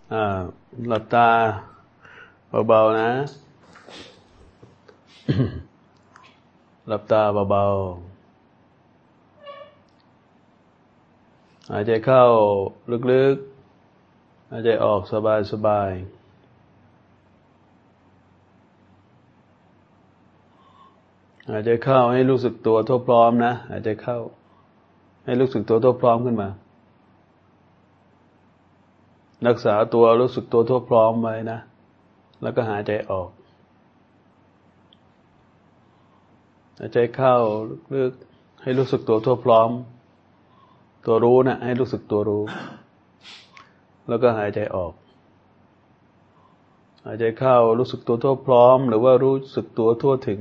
หลับตาเบาๆนะ หลับตาเบาๆหายใจเข้าลึกๆหายใจออกสบายๆหายใจเข้าให้รู้สึกตัวทั่วพร้อมนะหายใจเข้าให้รู้สึกตัวทั่วพร้อมขึ้นมารักษาตัวรู้สึกตัวทั่วพร้อมไว้นะแล้วก็หายใจออกหายใจเข้าลึกๆให้รู้สึกตัวทั่วพร้อมตัวรู้นะให้รู้สึกตัวรู้แล้วก็หายใจออกหายใจเข้ารู้สึกตัวทั่วพร้อมหรือว่ารู้สึกตัวทั่วถึง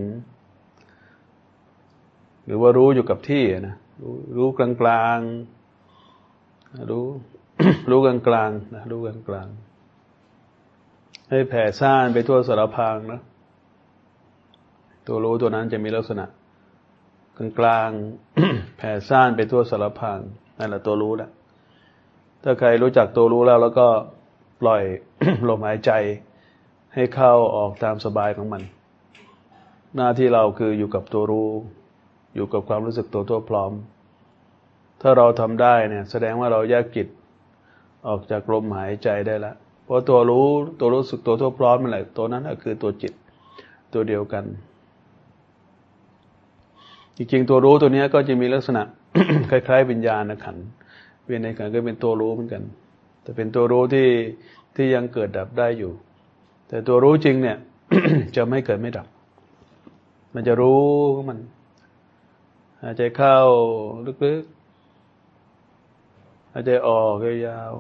หรือว่ารู้อยู่กับที่นะรู้กลางๆรู้ รู้กลางๆนะรู้กลางๆให้แผ่ซ่านไปทั่วสารพางนะตัวรู้ตัวนั้นจะมีลักษณะกลางๆ แผ่ซ่านไปทั่วสารพางนั่นแหละตัวรู้แหละถ้าใครรู้จักตัวรู้แล้วก็ปล่อย ลมหายใจให้เข้าออกตามสบายของมันหน้าที่เราคืออยู่กับตัวรู้อยู่กับความรู้สึกตัวทั่วพร้อมถ้าเราทำได้เนี่ยแสดงว่าเราแยกจิตออกจากลมหายใจได้แล้วเพราะตัวรู้สึกตัวทั่วพร้อมนั่นแหละตัวนั้นคือตัวจิตตัวเดียวกันจริงๆตัวรู้ตัวนี้ก็จะมีลักษณะ คล้ายๆวิญญาณขันธ์วิญญาณขันธ์ก็เป็นตัวรู้เหมือนกันแต่เป็นตัวรู้ที่ยังเกิดดับได้อยู่แต่ตัวรู้จริงเนี่ย จะไม่เกิดไม่ดับมันจะรู้ของมันหายใจเข้าลึกๆหายใจออกยาว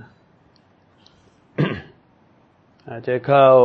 ๆ หายใจเข้า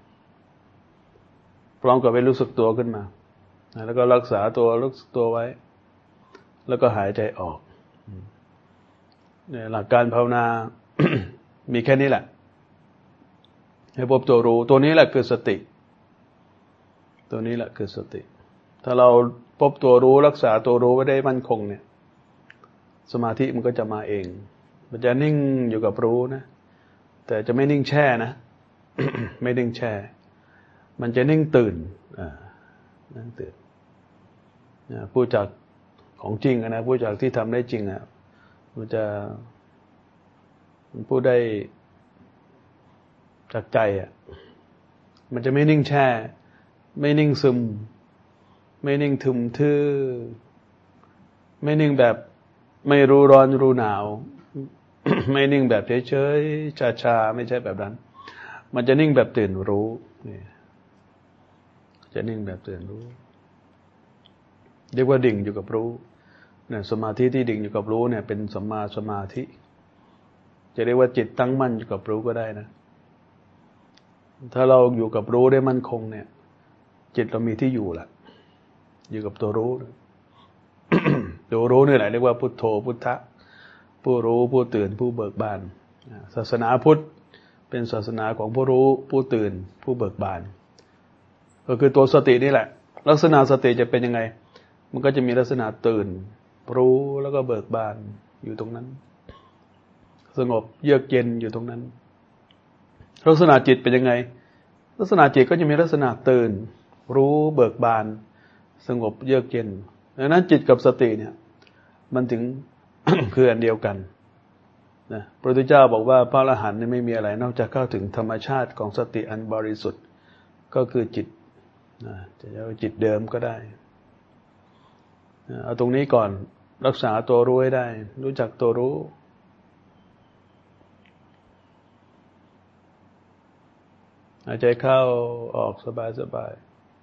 พร้อมกับไปรู้สึกตัวขึ้นมาแล้วก็รักษาตัวรู้สึกตัวไว้แล้วก็หายใจออกเนี่ยหลักการภาวนา มีแค่นี้แหละให้พบตัวรู้ตัวนี้แหละคือสติตัวนี้แหละคือสติถ้าเราพบตัวรู้รักษาตัวรู้ไว้ได้มั่นคงเนี่ยสมาธิมันก็จะมาเองมันจะนิ่งอยู่กับรู้นะแต่จะไม่นิ่งแช่นะ ไม่นิ่งแช่มันจะนิ่งตื่นนั่งตื่นพูดจากของจริงนะพูดจากที่ทำได้จริงมันจะพูดได้จากใจมันจะไม่นิ่งแช่ไม่นิ่งซึมไม่นิ่งทึมทื่อไม่นิ่งแบบไม่รู้ร้อนรู้หนาว ไม่นิ่งแบบเฉยๆชาๆไม่ใช่แบบนั้นมันจะนิ่งแบบตื่นรู้นี่จะนิ่งแบบตื่นรู้เรียกว่าดิ่งอยู่กับรู้เนี่ยสมาธิที่ดิ่งอยู่กับรู้เนี่ยเป็นสัมมาสมาธิจะเรียกว่าจิตตั้งมั่นอยู่กับรู้ก็ได้นะถ้าเราอยู่กับรู้ได้มั่นคงเนี่ยจิตเรามีที่อยู่แหละอยู่กับตัวรู้ ตัวรู้นี่แหละเรียกว่าพุทโธพุทธะผู้รู้ผู้ตื่นผู้เบิกบานศาสนาพุทธเป็นศาสนาของผู้รู้ผู้ตื่นผู้เบิกบานก็คือตัวสตินี่แหละลักษณะสติจะเป็นยังไงมันก็จะมีลักษณะตื่นรู้แล้วก็เบิกบานอยู่ตรงนั้นสงบเยือกเย็นอยู่ตรงนั้นลักษณะจิตเป็นยังไงลักษณะจิตก็จะมีลักษณะตื่นรู้เบิกบานสงบเยือกเย็นดังนั้นจิตกับสติเนี่ยมันถึง คืออันเดียวกันนะพระพุทธเจ้าบอกว่าพระอรหันต์ไม่มีอะไรนอกจากเข้าถึงธรรมชาติของสติอันบริสุทธิ์ก็คือจิตจะเรียกว่าจิตเดิมก็ได้เอาตรงนี้ก่อนรักษาตัวรู้ให้ได้รู้จักตัวรู้หายใจเข้าออกสบาย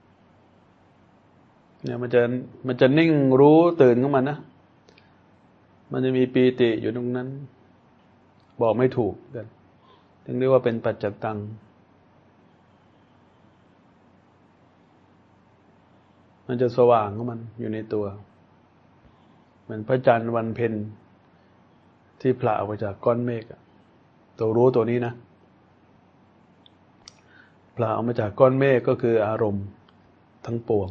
ๆเนี่ยมันจะนิ่งรู้ตื่นของมันนะมันจะมีปีติอยู่ตรงนั้นบอกไม่ถูกกันถึงเรียกว่าเป็นปัจจตังมันจะสว่างของมันอยู่ในตัวเหมือนพระจันทร์วันเพ็ญที่ผละออกมาจากก้อนเมฆตัวรู้ตัวนี้นะผละออกมาจากก้อนเมฆก็คืออารมณ์ทั้งปวง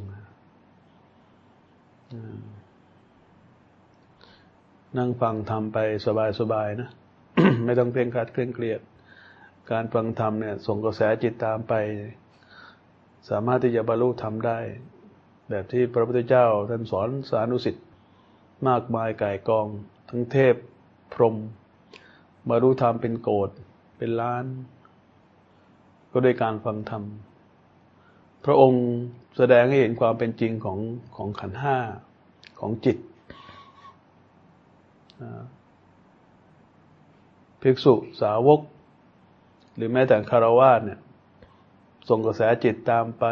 นั่งฟังทำไปสบายๆนะ ไม่ต้องเคร่งครัดเคร่งเครียดการฟังธรรมเนี่ยส่งกระแสจิตตามไปสามารถที่จะบรรลุธรรมได้แบบที่พระพุทธเจ้าท่านสอนสานุสิทธิ์มากมายก่ายกองทั้งเทพพรหมบรรลุธรรมเป็นโกฏเป็นล้านก็ด้วยการฟังธรรมพระองค์แสดงให้เห็นความเป็นจริงของขันธ์ห้าของจิตภิกษุสาวกหรือแม้แต่ฆราวาสเนี่ยส่งกระแสจิตตามไป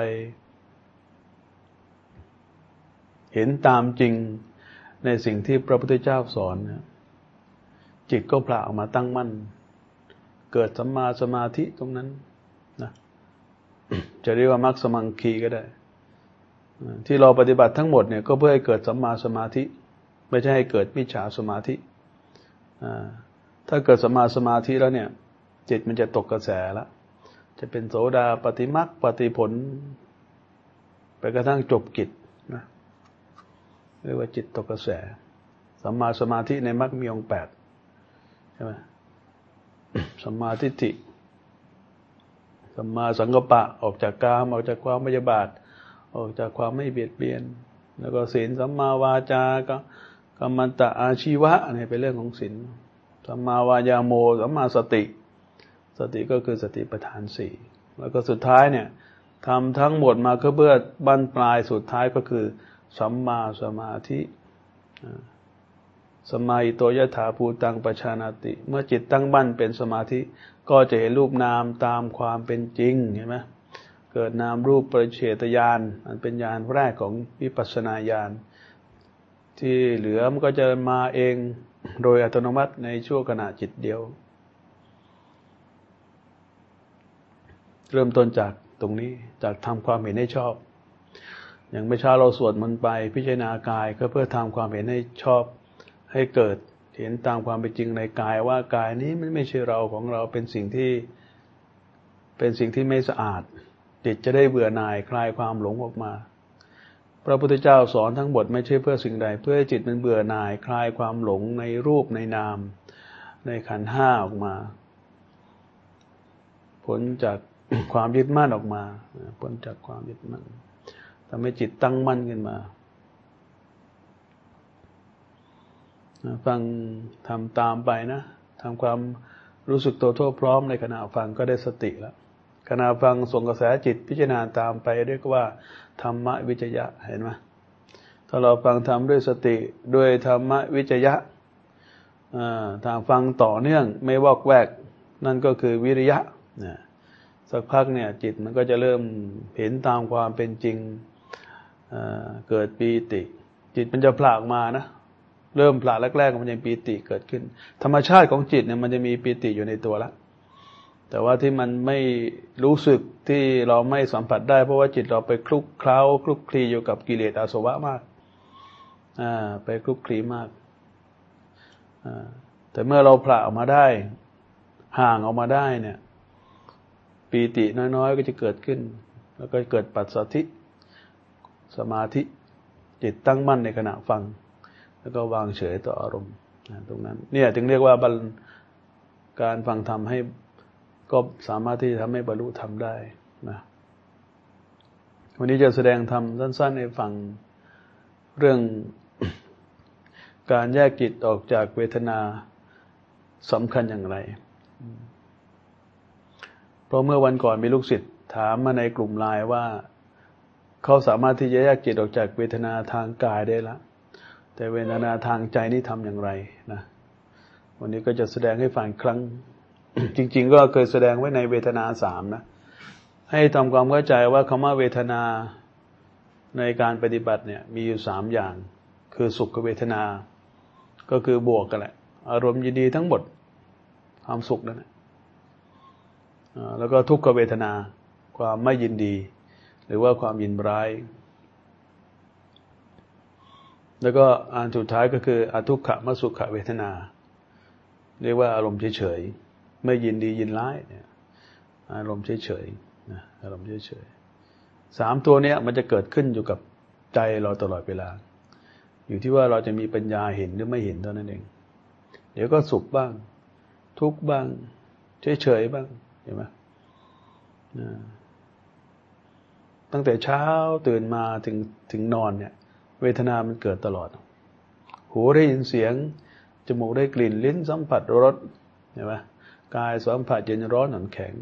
เห็นตามจริงในสิ่งที่พระพุทธเจ้าสอนเนี่ยจิตก็ผละออกมาตั้งมั่นเกิดสัมมาสมาธิตรงนั้นนะจะเรียกว่ามรรคสมังคีก็ได้ที่เราปฏิบัติทั้งหมดเนี่ยก็เพื่อให้เกิดสัมมาสมาธิไม่ใช่ให้เกิดมิจฉาสมาธิถ้าเกิดสัมมาสมาธิแล้วเนี่ยจิตมันจะตกกระแสแล้วจะเป็นโสดาปัตติมรรคปฏิผลไปกระทั่งจบกิจนะเรียกว่าจิตตกกระแสสัมมาสมาธิในมรรคมีองค์8ใช่ไหมสัมมาทิฏฐิสัมมาสังกัปปะออกจากกามออกจากความพยาบาทออกจากความไม่เบียดเบียนแล้วก็ศีลสัมมาวาจากัมมันตะอาชีวะเนี่ยเป็นเรื่องของศีลสัมมาวายาโมสัมมาสติสติก็คือสติปัฏฐาน4แล้วก็สุดท้ายเนี่ยทำทั้งหมดมาก็เพื่อบั้นปลายสุดท้ายก็คือสัมมาสมาธิสมาหิโตยถาภูตังปชานาติเมื่อจิตตั้งมั่นเป็นสมาธิก็จะเห็นรูปนามตามความเป็นจริงเห็นไหมเกิดนามรูปปริเฉทญาณอันเป็นญาณแรกของวิปัสสนาญาณที่เหลือมันก็จะมาเองโดยอัตโนมัติในชั่วขณะจิตเดียวเริ่มต้นจากตรงนี้จากทำความเห็นให้ชอบอย่างไม่ช้าเราสวดมนต์ไปพิจารณากายก็เพื่อทำความเห็นให้ชอบให้เกิดเห็นตามความเป็นจริงในกายว่ากายนี้มันไม่ใช่เราของเราเป็นสิ่งที่ไม่สะอาดจิตจะได้เบื่อหน่ายคลายความหลงออกมาพระพุทธเจ้าสอนทั้งหมดไม่ใช่เพื่อสิ่งใดเพื่อให้จิตมันเบื่อหน่ายคลายความหลงในรูปในนามในขันธ์ห้าออกมาพ้นจากความยึดมั่นออกมาพ้นจากความยึดมั่นทำให้จิตตั้งมั่นขึ้นมาฟังทำตามไปนะทำความรู้สึกตัวทั่วพร้อมในขณะฟังก็ได้สติแล้วขณะฟังส่งกระแสจิตพิจารณาตามไปเรียกว่าธรรมวิจยะเห็นไหมถ้าเราฟังธรรมด้วยสติด้วยธรรมวิจยะทางฟังต่อเนื่องไม่วอกแวกนั่นก็คือวิริยะสักพักเนี่ยจิตมันก็จะเริ่มเห็นตามความเป็นจริงเกิดปีติจิตมันจะผละออกมานะเริ่มผละแรกๆมันยังปีติเกิดขึ้นธรรมชาติของจิตเนี่ยมันจะมีปีติอยู่ในตัวแล้วแต่ว่าที่มันไม่รู้สึกที่เราไม่สัมผัสได้เพราะว่าจิตเราไปคลุกเคล้าคลุกคลีอยู่กับกิเลสอาสวะมากไปคลุกคลีมากแต่เมื่อเราผละออกมาได้ห่างออกมาได้เนี่ยปีติน้อยๆก็จะเกิดขึ้นแล้วก็เกิดปัสสัทธิสมาธิจิตตั้งมั่นในขณะฟังแล้วก็วางเฉยต่ออารมณ์ตรงนั้นเนี่ยถึงเรียกว่าการฟังธรรมให้ก็สามารถที่จะทำให้บรรลุธรรมได้นะวันนี้จะแสดงธรรมสั้นๆให้ฟังเรื่อง การแยกจิตออกจากเวทนาสำคัญอย่างไรเพราะเมื่อวันก่อนมีลูกศิษย์ถามมาในกลุ่มไลน์ว่าเขาสามารถที่จะแยกจิตออกจากเวทนาทางกายได้แล้วแต่เวทนาทางใจนี่ทำอย่างไรนะวันนี้ก็จะแสดงให้ฟังครั้ง จริงๆก็เคยแสดงไว้ในเวทนา3นะให้ทำความเข้าใจว่าคำว่าเวทนาในการปฏิบัติเนี่ยมีอยู่3อย่างคือสุขเวทนาก็คือบวกกันแหละอารมณ์ยินดีทั้งหมดความสุขนั่นแหละแล้วก็ทุกขเวทนาความไม่ยินดีหรือว่าความยินร้ายแล้วก็อันสุดท้ายก็คืออทุกขมสุขเวทนาเรียกว่าอารมณ์เฉยๆไม่ยินดียินร้ายเนี่ยอารมณ์เฉยๆนะอารมณ์เฉยๆ3ตัวเนี้ยมันจะเกิดขึ้นอยู่กับใจเราตลอดเวลาอยู่ที่ว่าเราจะมีปัญญาเห็นหรือไม่เห็นเท่านั้นเองเดี๋ยวก็สุขบ้างทุกข์บ้างเฉยๆบ้างเห็นไหมตั้งแต่เช้าตื่นมาถึงนอนเนี่ยเวทนามันเกิดตลอดหูได้ยินเสียงจมูกได้กลิ่นลิ้นสัมผัสรสเห็นไหมกายสัมผัสเย็นร้อนหนันแข็ง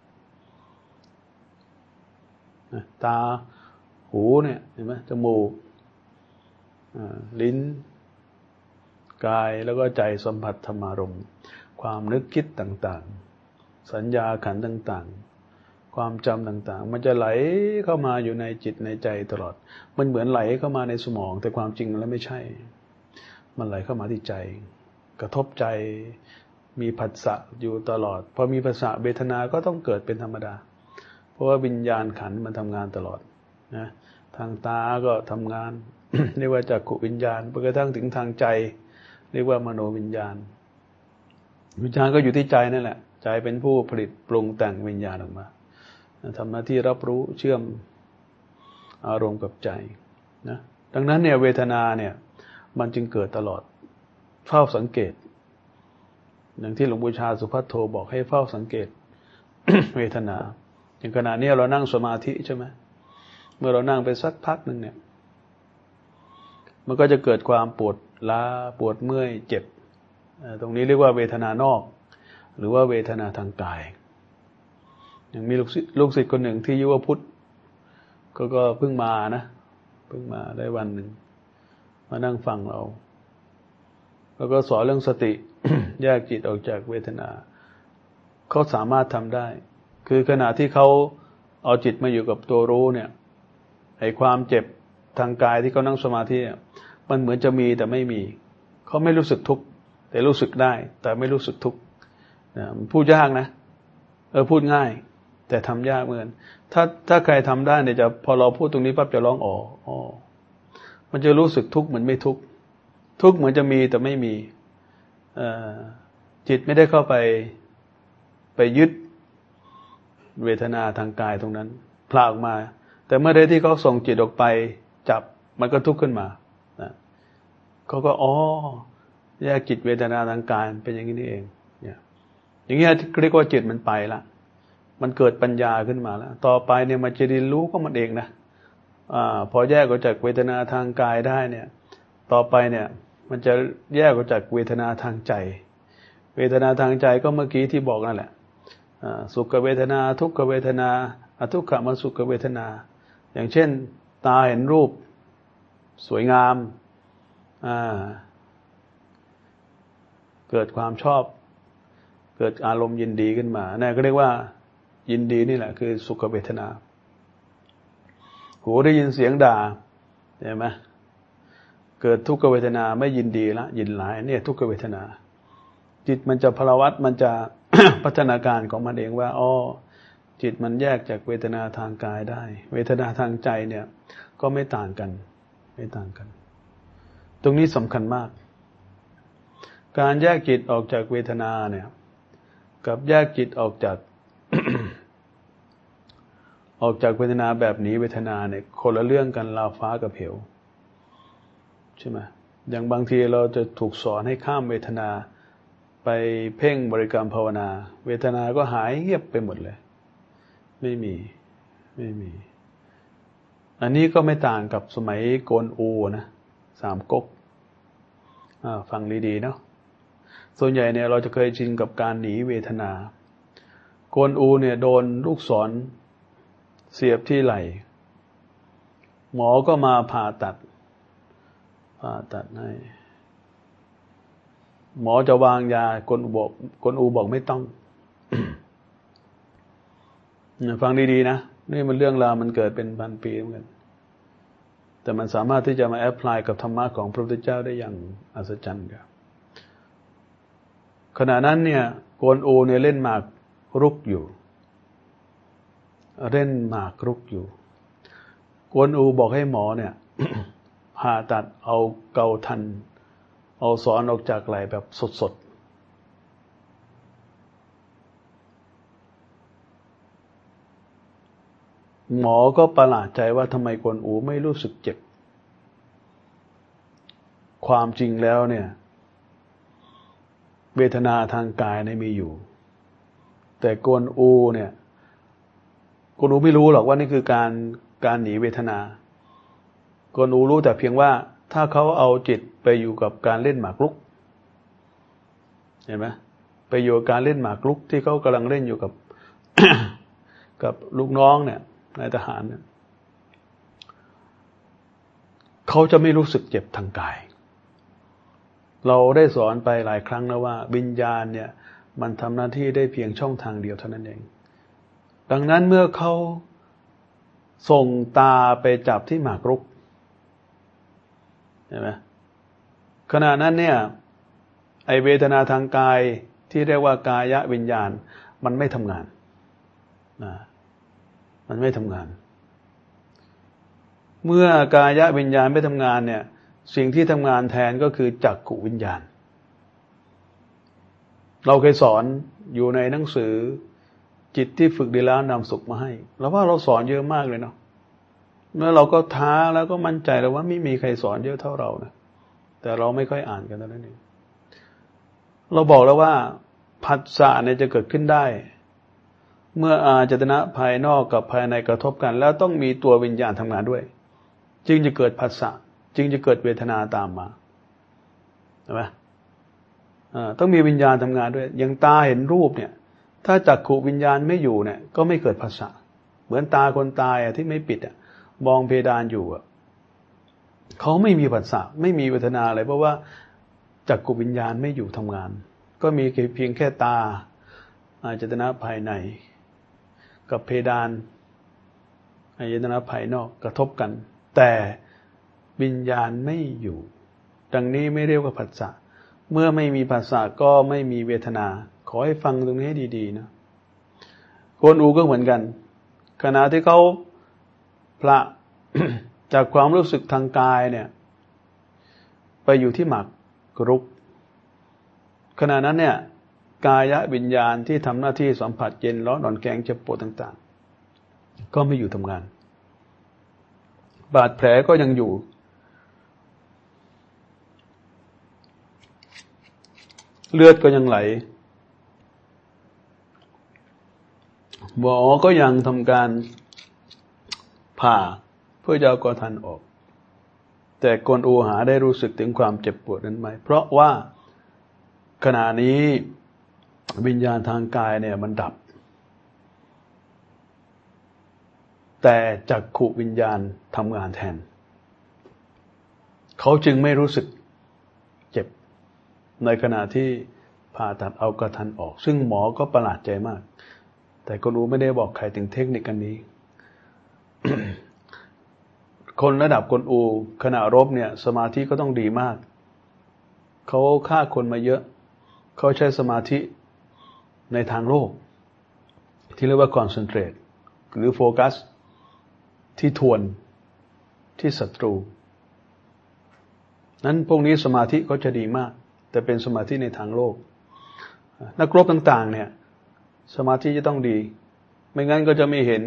ตาหูเนี่ยเห็นไหมจมูกลิ้นกายแล้วก็ใจสัมผัสธรรมารมณ์ความนึกคิดต่างๆสัญญาขันธ์ต่างๆความจำต่างๆมันจะไหลเข้ามาอยู่ในจิตในใจตลอดมันเหมือนไหลเข้ามาในสมองแต่ความจริงแล้วไม่ใช่มันไหลเข้ามาที่ใจกระทบใจมีผัสสะอยู่ตลอดพอมีผัสสะเวทนาก็ต้องเกิดเป็นธรรมดาเพราะว่าวิญญาณขันธ์มันทำงานตลอดนะทางตาก็ทำงาน เรียกว่าจักขุวิญญาณไปกระทั่งถึงทางใจเรียกว่ามโนวิญญาณวิญญาณก็อยู่ที่ใจนั่นแหละใจเป็นผู้ผลิตปรุงแต่งวิญญาณออกมาทำหน้าที่รับรู้เชื่อมอารมณ์กับใจนะดังนั้นเนี่ยเวทนาเนี่ยมันจึงเกิดตลอดเฝ้าสังเกตอย่างที่หลวงปู่ชาสุภัทโทบอกให้เฝ้าสังเกต เวทนาอย่างขณะนี้เรานั่งสมาธิใช่ไหมเมื่อเรานั่งไปสักพักหนึ่งเนี่ยมันก็จะเกิดความปวดล้าปวดเมื่อยเจ็บตรงนี้เรียกว่าเวทนานอกหรือว่าเวทนาทางกายอย่างมีลูกศิษย์คนหนึ่งที่ยุวพุทธก็เพิ่งมานะเพิ่งมาได้วันหนึ่งมานั่งฟังเราแล้วก็สอนเรื่องสติ แยกจิตออกจากเวทนาเขาสามารถทำได้คือขณะที่เขาเอาจิตมาอยู่กับตัวรู้เนี่ยไอ้ความเจ็บทางกายที่เขานั่งสมาธิมันเหมือนจะมีแต่ไม่มีเขาไม่รู้สึกทุกข์แต่รู้สึกได้แต่ไม่รู้สึกทุกข์มันพูดยากนะพูดง่ายแต่ทำยากเหมือนถ้าใครทำได้เนี่ยจะพอเราพูดตรงนี้ปั๊บจะร้องอ๋อมันจะรู้สึกทุกข์เหมือนไม่ทุกข์ทุกข์เหมือนจะมีแต่ไม่มีจิตไม่ได้เข้าไปยึดเวทนาทางกายตรงนั้นพลาออกมาแต่เมื่อใดที่เขาส่งจิตออกไปจับมันก็ทุกข์ขึ้นมาเขาก็แยกจิตเวทนาทางกายเป็นอย่างนี้นี่เองเนี่ยอย่างนี้เรียกว่าจิตมันไปละมันเกิดปัญญาขึ้นมาแล้วต่อไปเนี่ยมันจะเรียนรู้ก็มันเองนะพอแยกออกจากเวทนาทางกายได้เนี่ยต่อไปเนี่ยมันจะแยกออกจากเวทนาทางใจเวทนาทางใจก็เมื่อกี้ที่บอกนั่นแหละสุขเวทนาทุกขเวทนาอทุกขมสุขเวทนาอย่างเช่นตาเห็นรูปสวยงามเกิดความชอบเกิดอารมณ์ยินดีขึ้นมานั่นก็เรียกว่ายินดีนี่แหละคือสุขเวทนาหูได้ยินเสียงด่าเห็นไหมเกิดทุกขเวทนาไม่ยินดีละยินร้ายเนี่ยทุกขเวทนาจิตมันจะพลวัตมันจะ พัฒนาการของมันเองว่าจิตมันแยกจากเวทนาทางกายได้เวทนาทางใจเนี่ยก็ไม่ต่างกันตรงนี้สำคัญมากการแยกจิตออกจากเวทนาเนี่ยกับแยกจิตออกจาก ออกจากเวทนาแบบนี้เวทนาเนี่ยคนละเรื่องกันราวฟ้ากับเหวใช่ไหมอย่างบางทีเราจะถูกสอนให้ข้ามเวทนาไปเพ่งบริกรรมภาวนาเวทนาก็หายเงียบไปหมดเลยไม่มีอันนี้ก็ไม่ต่างกับสมัยโกนอูนะสามก๊กฟังดีๆเนาะส่วนใหญ่เนี่ยเราจะเคยชินกับการหนีเวทนาโกนอูเนี่ยโดนลูกศรเสียบที่ไหล่หมอก็มาผ่าตัดให้หมอจะวางยากลอูบอกไม่ต้อง ฟังดีๆนะนี่มันเรื่องราวมันเกิดเป็นพันปีเหมือนกันแต่มันสามารถที่จะมาแอพพลายกับธรรมะของพระพุทธเจ้าได้อย่างอัศจรรย์ครับขณะนั้นเนี่ยโกนอูเนี่ยเล่นหมากรุกอยู่โกนอูบอกให้หมอเนี่ย ผ่าตัดเอาเกาทันเอาศรออกจากไหล่แบบสดๆหมอก็ประหลาดใจว่าทำไมโกนอูไม่รู้สึกเจ็บความจริงแล้วเนี่ยเวทนาทางกายเนี่ยมีอยู่แต่กวนอูเนี่ยกวนอูไม่รู้หรอกว่านี่คือการหนีเวทนากวนอูรู้แต่เพียงว่าถ้าเขาเอาจิตไปอยู่กับการเล่นหมากรุกเห็นไหมไปอยู่กับการเล่นหมากรุกที่เขากำลังเล่นอยู่กับ กับลูกน้องเนี่ยนายทหารเนี่ยเขาจะไม่รู้สึกเจ็บทางกายเราได้สอนไปหลายครั้งแล้วว่าวิญญาณเนี่ยมันทำหน้าที่ได้เพียงช่องทางเดียวเท่านั้นเองดังนั้นเมื่อเขาส่งตาไปจับที่หมากรุกเห็นไหมขณะนั้นเนี่ยไอเวทนาทางกายที่เรียกว่ากายวิญญาณมันไม่ทำงานมันไม่ทำงานเมื่อกายวิญญาณไม่ทำงานเนี่ยสิ่งที่ทำงานแทนก็คือจักขุวิญญาณเราเคยสอนอยู่ในหนังสือจิตที่ฝึกดีแล้วนำสุขมาให้แล้วว่าเราสอนเยอะมากเลยเนาะแล้วเราก็ท้าแล้วก็มั่นใจแล้วว่าไม่มีใครสอนเยอะเท่าเรานะแต่เราไม่ค่อยอ่านกันเท่านั้นเองเราบอกแล้วว่าผัสสะเนี่ยจะเกิดขึ้นได้เมื่ออาจตนะภายนอกกับภายในกระทบกันแล้วต้องมีตัววิญญาณทำงานด้วยจึงจะเกิดผัสสะจึงจะเกิดเวทนาตามมาใช่ไหมต้องมีวิญญาณทำงานด้วยอย่างตาเห็นรูปเนี่ยถ้าจักขุวิญญาณไม่อยู่เนี่ยก็ไม่เกิดผัสสะเหมือนตาคนตายที่ไม่ปิดมองเพดานอยู่เขาไม่มีผัสสะไม่มีเวทนาอะไรเพราะว่าจักขุวิญญาณไม่อยู่ทำงานก็มีเพียงแค่ตาอายตนะภายในกับเพดานอายตนะภายนอกกระทบกันแต่วิญญาณไม่อยู่ดังนี้ไม่เรียกว่าผัสสะเมื่อไม่มีผัสสะก็ไม่มีเวทนาขอให้ฟังตรงนี้ให้ดีๆนะกวนอูก็เหมือนกันขณะที่เขาพระ จากความรู้สึกทางกายเนี่ยไปอยู่ที่หมากรุกขณะนั้นเนี่ยกายวิญญาณที่ทำหน้าที่สัมผัสเย็นร้อนอ่อนแข็งเจ็บปวดต่างๆก็ไม่อยู่ทำงานบาดแผลก็ยังอยู่เลือดก็ยังไหลหมอก็ยังทำการผ่าเพื่อจะเอากอทันออกแต่กวนอูหาได้รู้สึกถึงความเจ็บปวดนั้นไหมเพราะว่าขณะนี้วิญญาณทางกายเนี่ยมันดับแต่จักขุวิญญาณทำงานแทนเขาจึงไม่รู้สึกเจ็บในขณะที่ผ่าตัดเอากระทันออกซึ่งหมอก็ประหลาดใจมากแต่ก็รู้ไม่ได้บอกใครถึงเทคนิคอันนี้ คนระดับกวนอูขณะรบเนี่ยสมาธิก็ต้องดีมากเขาฆ่าคนมาเยอะเขาใช้สมาธิในทางโลกที่เรียกว่า concentrate หรือโฟกัสที่ทวนที่ศัตรูนั้นพวกนี้สมาธิก็จะดีมากแต่เป็นสมาธิในทางโลกนักรบต่างๆเนี่ยสมาธิจะต้องดีไม่งั้นก็จะไม่เห็น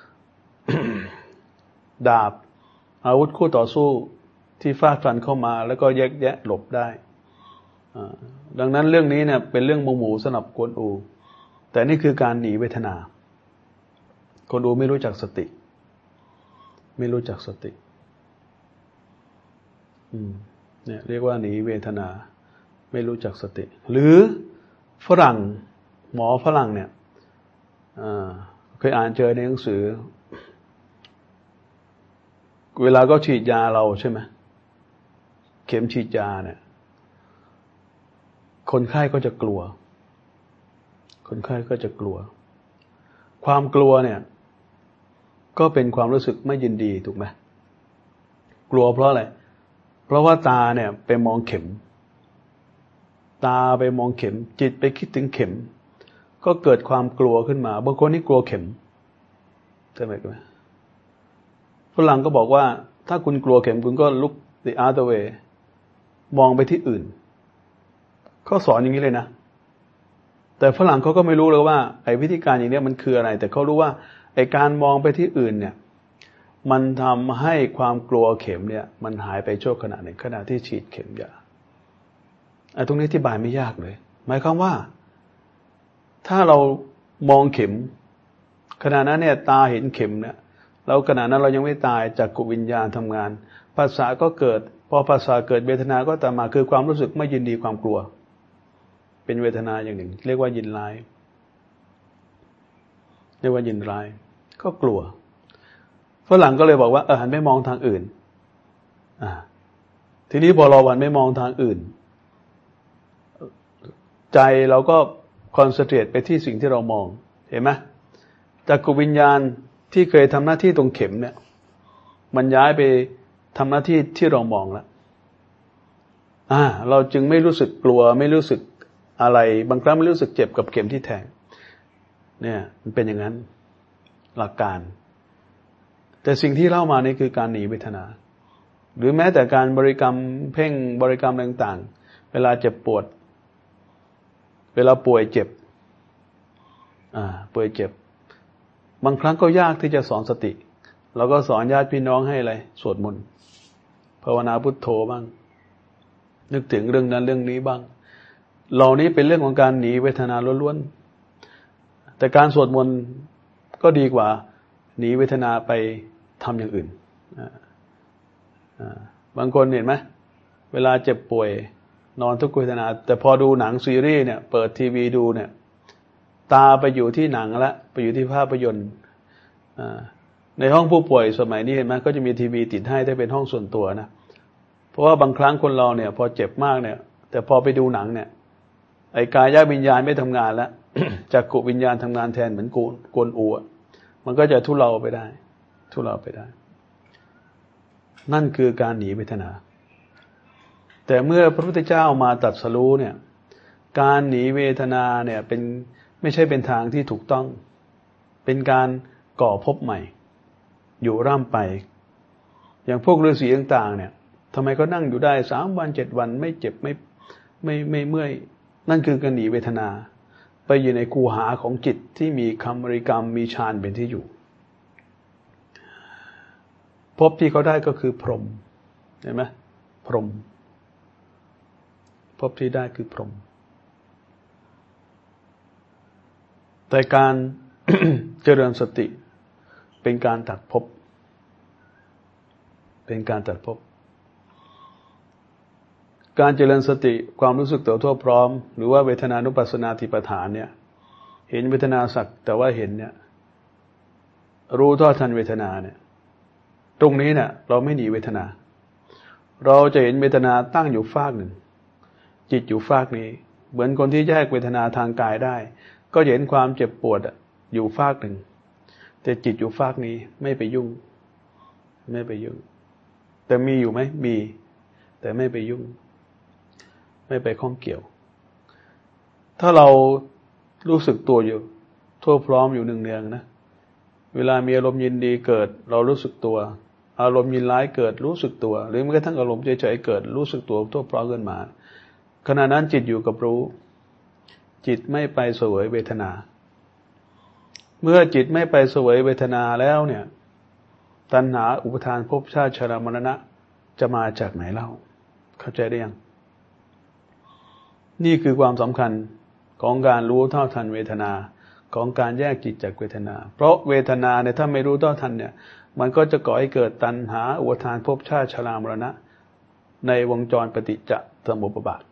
ดาบอาวุธคู่ต่อสู้ที่ฟาดฟันเข้ามาแล้วก็แยกแยะหลบได้ดังนั้นเรื่องนี้เนี่ยเป็นเรื่องหมู่สำหรับกวนอูแต่นี่คือการหนีเวทนากวนอูไม่รู้จักสติไม่รู้จักสติเนี่ยเรียกว่าหนีเวทนาไม่รู้จักสติหรือฝรั่งหมอฝรั่งเนี่ยเคยอ่านเจอในหนังสือเวลาก็ฉีดยาเราใช่ไหมเข็มฉีดยาเนี่ยคนไข้ก็จะกลัวคนไข้ก็จะกลัวความกลัวเนี่ยก็เป็นความรู้สึกไม่ยินดีถูกไหมกลัวเพราะอะไรเพราะว่าตาเนี่ยไปมองเข็มตาไปมองเข็มจิตไปคิดถึงเข็มก็เกิดความกลัวขึ้นมาบางคนนี่กลัวเข็มใช่ไหมครับฝรั่งก็บอกว่าถ้าคุณกลัวเข็มคุณก็ look the other way มองไปที่อื่นเขาสอนอย่างนี้เลยนะแต่ฝรั่งเขาก็ไม่รู้เลยว่าไอ้วิธีการอย่างนี้มันคืออะไรแต่เขารู้ว่าไอ้การมองไปที่อื่นเนี่ยมันทำให้ความกลัวเข็มเนี่ยมันหายไปชั่วขณะหนึ่งขณะที่ฉีดเข็มยาไอ้ตรงนี้อธิบายไม่ยากเลยหมายความว่าถ้าเรามองเข็มขณะนั้นเนี่ยตาเห็นเข็มเนี่ยแล้วขณะนั้นเรายังไม่ตายจักขุวิญญาณทำงานภาษาก็เกิดพอภาษาเกิดเวทนาก็ตามมาคือความรู้สึกไม่ยินดีความกลัวเป็นเวทนาอย่างหนึ่งเรียกว่ายินร้ายเรียกว่ายินร้ายก็กลัวฝรั่งก็เลยบอกว่าหันไปมองทางอื่นทีนี้พอเราหันไปมองทางอื่นใจเราก็คอนเซนเทรตไปที่สิ่งที่เรามองเห็นไหมจักขุวิญญาณที่เคยทำหน้าที่ตรงเข็มเนี่ยมันย้ายไปทำหน้าที่ที่เรามองแล้วเราจึงไม่รู้สึกกลัวไม่รู้สึกอะไรบางครั้งไม่รู้สึกเจ็บกับเข็มที่แทงเนี่ยมันเป็นอย่างนั้นหลักการแต่สิ่งที่เล่ามานี่คือการหนีเวทนาหรือแม้แต่การบริกรรมเพ่งบริกรรมต่างๆเวลาเจ็บปวดเวลาป่วยเจ็บป่วยเจ็บบางครั้งก็ยากที่จะสอนสติเราก็สอนญาติพี่น้องให้อะไรสวดมนต์ภาวนาพุทโธบ้างนึกถึงเรื่องนั้นเรื่องนี้บ้างเหล่านี้เป็นเรื่องของการหนีเวทนาล้วนๆแต่การสวดมนต์ก็ดีกว่าหนีเวทนาไปทำอย่างอื่นบางคนเห็นไหมเวลาเจ็บป่วยนอนทุกขเวทนาแต่พอดูหนังซีรีส์เนี่ยเปิดทีวีดูเนี่ยตาไปอยู่ที่หนังละไปอยู่ที่ภาพยนตร์ในห้องผู้ป่วยสมัยนี้เห็นไหมก็จะมีทีวีติดให้ได้เป็นห้องส่วนตัวนะเพราะว่าบางครั้งคนเราเนี่ยพอเจ็บมากเนี่ยแต่พอไปดูหนังเนี่ยไอ้กายวิญญาณไม่ทำงานแล้ว จักขุวิญญาณทำงานแทนเหมือนกวนอูมันก็จะทุเลาไปได้นั่นคือการหนีเวทนาแต่เมื่อพระพุทธเจ้ามาตรัสรู้เนี่ยการหนีเวทนาเนี่ยเป็นไม่ใช่เป็นทางที่ถูกต้องเป็นการก่อภพใหม่อยู่ร่ำไปอย่างพวกฤาษีต่างๆเนี่ยทำไมก็นั่งอยู่ได้3 วัน 7 วันไม่เจ็บไม่เมื่อยนั่นคือการหนีเวทนาไปอยู่ในคูหาของจิตที่มีคำบริกรรมมีฌานเป็นที่อยู่ภพที่เขาได้ก็คือพรหมเห็นไหมพรหมภพที่ได้คือพรหมแต่การ เจริญสติเป็นการตัดภพเป็นการตัดภพการเจริญสติความรู้สึกตัวทั่วพร้อมหรือว่าเวทนานุปัสสนาธิปทานเนี่ยเห็นเวทนาสักแต่ว่าเห็นเนี่ยรู้เท่าทันเวทนาเนี่ยตรงนี้เนี่ยเราไม่หนีเวทนาเราจะเห็นเวทนาตั้งอยู่ฟากหนึ่งจิตอยู่ฟากนี้เหมือนคนที่แยกเวทนาทางกายได้ก็เห็นความเจ็บปวดอยู่ฟากหนึ่งแต่จิตอยู่ฟากนี้ไม่ไปยุ่งแต่มีอยู่ไหมมีแต่ไม่ไปยุ่งไม่ไปข้องเกี่ยวถ้าเรารู้สึกตัวอยู่ทั่วพร้อมอยู่เนืองๆนะเวลามีอารมณ์ยินดีเกิดเรารู้สึกตัวอารมณ์ยินร้ายเกิดรู้สึกตัวหรือแม้กระทั่งอารมณ์เฉยๆเกิดรู้สึกตัวทั่วพร้อมขึ้นมาขณะนั้นจิตอยู่กับรู้จิตไม่ไปเสวยเวทนาเมื่อจิตไม่ไปเสวยเวทนาแล้วเนี่ยตัณหาอุปทานภพชาติชรามรณะจะมาจากไหนเล่าเข้าใจได้ยังนี่คือความสำคัญของการรู้เท่าทันเวทนาของการแยกจิตจากเวทนาเพราะเวทนาเนี่ยถ้าไม่รู้เท่าทันเนี่ยมันก็จะก่อให้เกิดตัณหาอุปทานภพชาติชรามรณะในวงจรปฏิจจสมุปบาท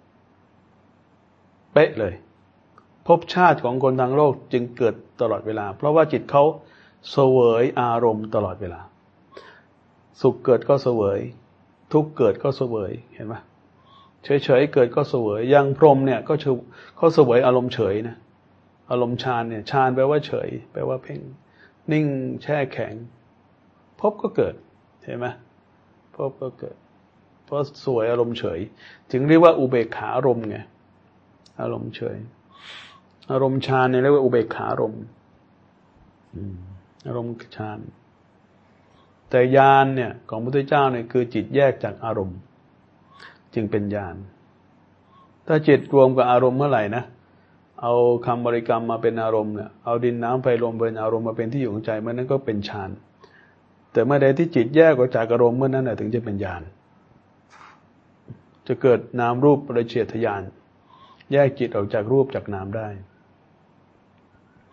เป๊ะเลยภพชาติของคนทางโลกจึงเกิดตลอดเวลาเพราะว่าจิตเขาเสวยอารมณ์ตลอดเวลาสุขเกิดก็เสวยทุกข์เกิดก็เสวยเห็นไหมเฉยๆเกิดก็เสวยอย่างพรหมเนี่ยก็เขาเสวยอารมณ์เฉยนะอารมณ์ฌานเนี่ยฌานแปลว่าเฉยแปลว่าเพ่งนิ่งแช่แข็งภพก็เกิดเห็นไหมภพก็เกิดเพราะสวยอารมณ์เฉยจึงเรียกว่าอุเบกขาอารมณ์ไงอารมณ์เฉยอารมณ์ฌานเนี่ยเรียกว่าอุเบกขาอารมณ์อารมณ์ฌานแต่ญาณเนี่ยของพระพุทธเจ้าเนี่ยคือจิตแยกจากอารมณ์จึงเป็นญาณถ้าจิตรวมกับอารมณ์เมื่อไหร่นะเอาคำบริกรรมมาเป็นอารมณ์เนี่ยเอาดินน้ำไฟลมเป็นอารมณ์มาเป็นที่อยู่ของใจเมื่อนั้นก็เป็นฌานแต่เมื่อใดที่จิตแยกออกจากอารมณ์เมื่อนั้นถึงจะเป็นญาณจะเกิดนามรูปปริเฉทญาณแยกจิตออกจากรูปจากนามได้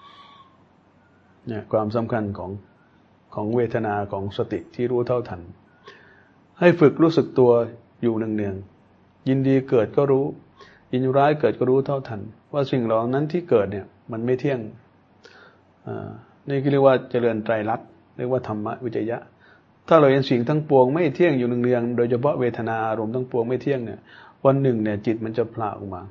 เนี่ยความสำคัญของเวทนาของสติที่รู้เท่าทันให้ฝึกรู้สึกตัวอยู่เนืองๆยินดีเกิดก็รู้ยินร้ายเกิดก็รู้เท่าทันว่าสิ่งเหล่านั้นที่เกิดเนี่ยมันไม่เที่ยงนี่เรียกว่าเจริญไตรลักษณ์เรียกว่าธรรมวิจยะถ้าเราเห็นสิ่งทั้งปวงไม่เที่ยงอยู่เนืองๆโดยเฉพาะเวทนาอารมณ์ทั้งปวงไม่เที่ยงเนี่ยวันหนึ่งเนี่ยจิตมันจะพลาออกมา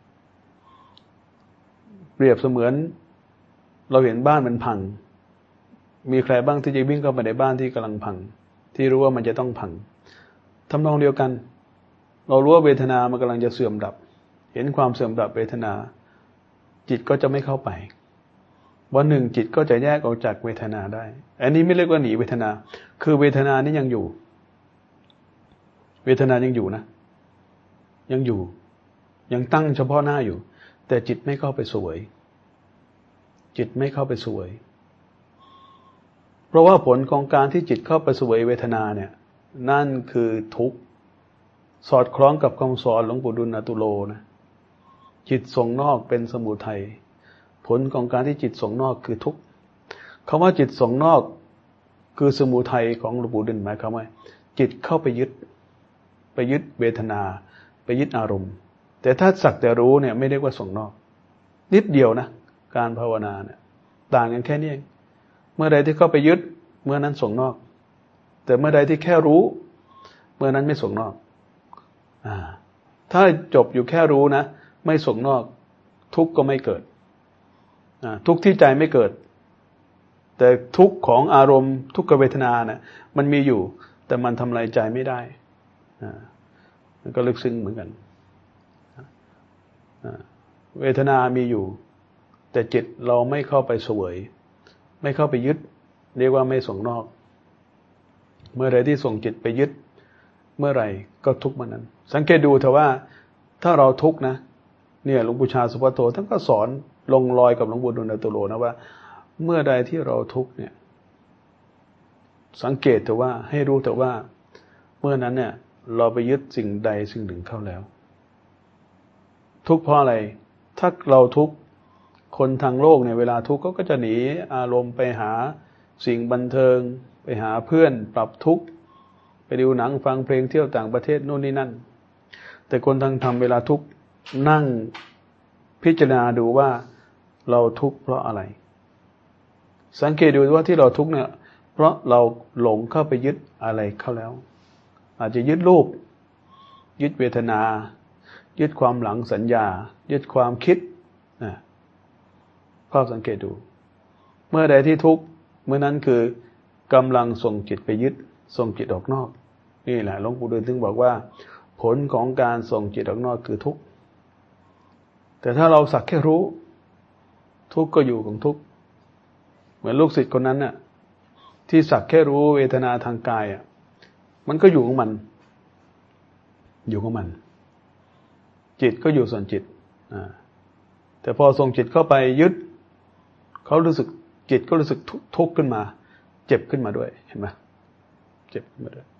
เปรียบเสมือนเราเห็นบ้านมันพังมีใครบ้างที่จะวิ่งเข้าไปในบ้านที่กำลังพังที่รู้ว่ามันจะต้องพังทำนองเดียวกันเรารู้ว่าเวทนามันกำลังจะเสื่อมดับเห็นความเสื่อมดับเวทนาจิตก็จะไม่เข้าไปวันหนึ่งจิตก็จะแยกออกจากเวทนาได้อันนี้ไม่เรียกว่าหนีเวทนาคือเวทนานี่ยังอยู่เวทนายังอยู่นะยังอยู่ยังตั้งเฉพาะหน้าอยู่แต่จิตไม่เข้าไปเสวยจิตไม่เข้าไปเสวยเพราะว่าผลของการที่จิตเข้าไปเสวยเวทนาเนี่ยนั่นคือทุกข์สอดคล้องกับคำสอนหลวงปู่ดุลย์อตุโลนะจิตส่งนอกเป็นสมุทัยผลของการที่จิตส่งนอกคือทุกข์คำว่าจิตส่งนอกคือสมุทัยของหลวงปู่ดุลย์หมายความว่าจิตเข้าไปยึดเวทนาไปยึดอารมณ์แต่ถ้าสักแต่รู้เนี่ยไม่เรียกว่าส่งนอกนิดเดียวนะการภาวนาเนี่ยต่างกันแค่นี้เองเมื่อใดที่เข้าไปยึดเมื่อนั้นส่งนอกแต่เมื่อใดที่แค่รู้เมื่อนั้นไม่ส่งนอกถ้าจบอยู่แค่รู้นะไม่ส่งนอกทุกข์ก็ไม่เกิดทุกข์ที่ใจไม่เกิดแต่ทุกข์ของอารมณ์ทุกขเวทนาเนี่ยมันมีอยู่แต่มันทำลายใจไม่ได้มันก็ลึกซึ้งเหมือนกันเวทนามีอยู่แต่จิตเราไม่เข้าไปเสวยไม่เข้าไปยึดเรียกว่าไม่ส่งนอกเมื่อใดที่ส่งจิตไปยึดเมื่อไหร่ก็ทุกข์มันนั้นสังเกตดูเถอะว่าถ้าเราทุกข์นะเนี่ยหลวงปู่ชาสุภัทโทท่านก็สอนลงรอยกับหลวงปู่ดุลย์อตุโลนะว่าเมื่อใดที่เราทุกข์เนี่ยสังเกตเถอะว่าให้รู้เถอะว่าเมื่อนั้นเนี่ยเราไปยึดสิ่งใดสิ่งหนึ่งเข้าแล้วทุกข์เพราะอะไรถ้าเราทุกข์คนทางโลกเนี่ยเวลาทุกข์ก็จะหนีอารมณ์ไปหาสิ่งบันเทิงไปหาเพื่อนปรับทุกข์ไปดูหนังฟังเพลงเที่ยวต่างประเทศโน่นนี่นั่นแต่คนทางธรรมเวลาทุกข์นั่งพิจารณาดูว่าเราทุกข์เพราะอะไรสังเกตดูว่าที่เราทุกข์เนี่ยเพราะเราหลงเข้าไปยึดอะไรเข้าแล้วอาจจะยึดรูปยึดเวทนายึดความหลังสัญญายึดความคิดภาพสังเกตดูเมื่อใดที่ทุกข์เมื่อนั้นคือกำลังส่งจิตไปยึดส่งจิตออกนอกนี่แหละหลวงปู่ดูลย์ถึงบอกว่าผลของการส่งจิตออกนอกคือทุกข์แต่ถ้าเราสักแค่รู้ทุกข์ก็อยู่ของทุกข์เหมือนลูกศิษย์คนนั้นน่ะที่สักแค่รู้เวทนาทางกายมันก็อยู่ของมันจิตก็อยู่ส่วนจิตแต่พอส่งจิตเข้าไปยึดเขารู้สึกจิตก็รู้สึกทุกข์ขึ้นมาเจ็บขึ้นมาด้วยเห็นไหมเจ็บขึ้นมาด้วย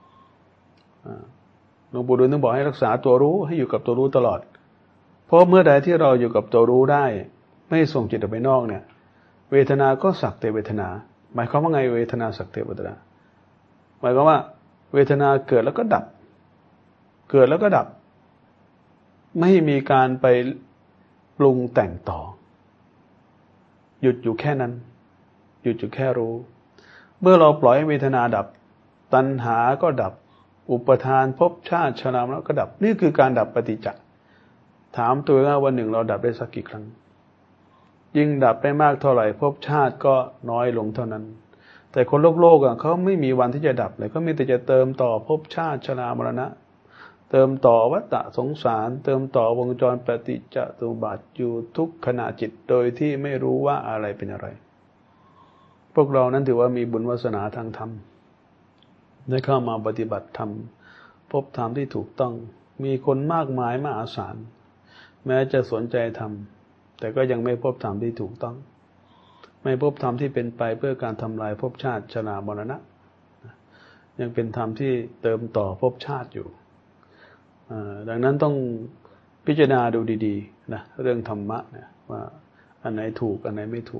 หลวงปู่ดูลย์ต้องบอกให้รักษาตัวรู้ให้อยู่กับตัวรู้ตลอดเพราะเมื่อใดที่เราอยู่กับตัวรู้ได้ไม่ส่งจิตออกไปนอกเนี่ยเวทนาก็สักแต่เวทนาหมายความว่าไงเวทนาสักแต่เวทนาหมายความว่าเวทนาเกิดแล้วก็ดับเกิดแล้วก็ดับไม่มีการไปปรุงแต่งต่อหยุดอยู่แค่นั้นหยุดอยู่แค่รู้เมื่อเราปล่อยให้เวทนาดับตัณหาก็ดับอุปทานภพชาติชรามรณะก็ดับนี่คือการดับปฏิจจ์ถามตัวว่าวันหนึ่งเราดับได้สักกี่ครั้งยิ่งดับไปมากเท่าไหร่ภพชาติก็น้อยลงเท่านั้นแต่คนโลกเขาไม่มีวันที่จะดับเลยเขามีแต่จะเติมต่อภพชาติชรามรณะเติมต่อวัฏฏะสงสารเติมต่อวงจรปฏิจจสมุปบาทอยู่ทุกขณะจิตโดยที่ไม่รู้ว่าอะไรเป็นอะไรพวกเรานั้นถือว่ามีบุญวาสนาทางธรรมได้เข้ามาปฏิบัติธรรมพบธรรมที่ถูกต้องมีคนมากมายมหาศาลแม้จะสนใจธรรมแต่ก็ยังไม่พบธรรมที่ถูกต้องไม่พบธรรมที่เป็นไปเพื่อการทำลายภพชาติชรามรณะยังเป็นธรรมที่เติมต่อภพชาติอยู่ดังนั้นต้องพิจารณาดูดีๆนะเรื่องธรรมะเนี่ยว่าอันไหนถูกอันไหนไม่ถูก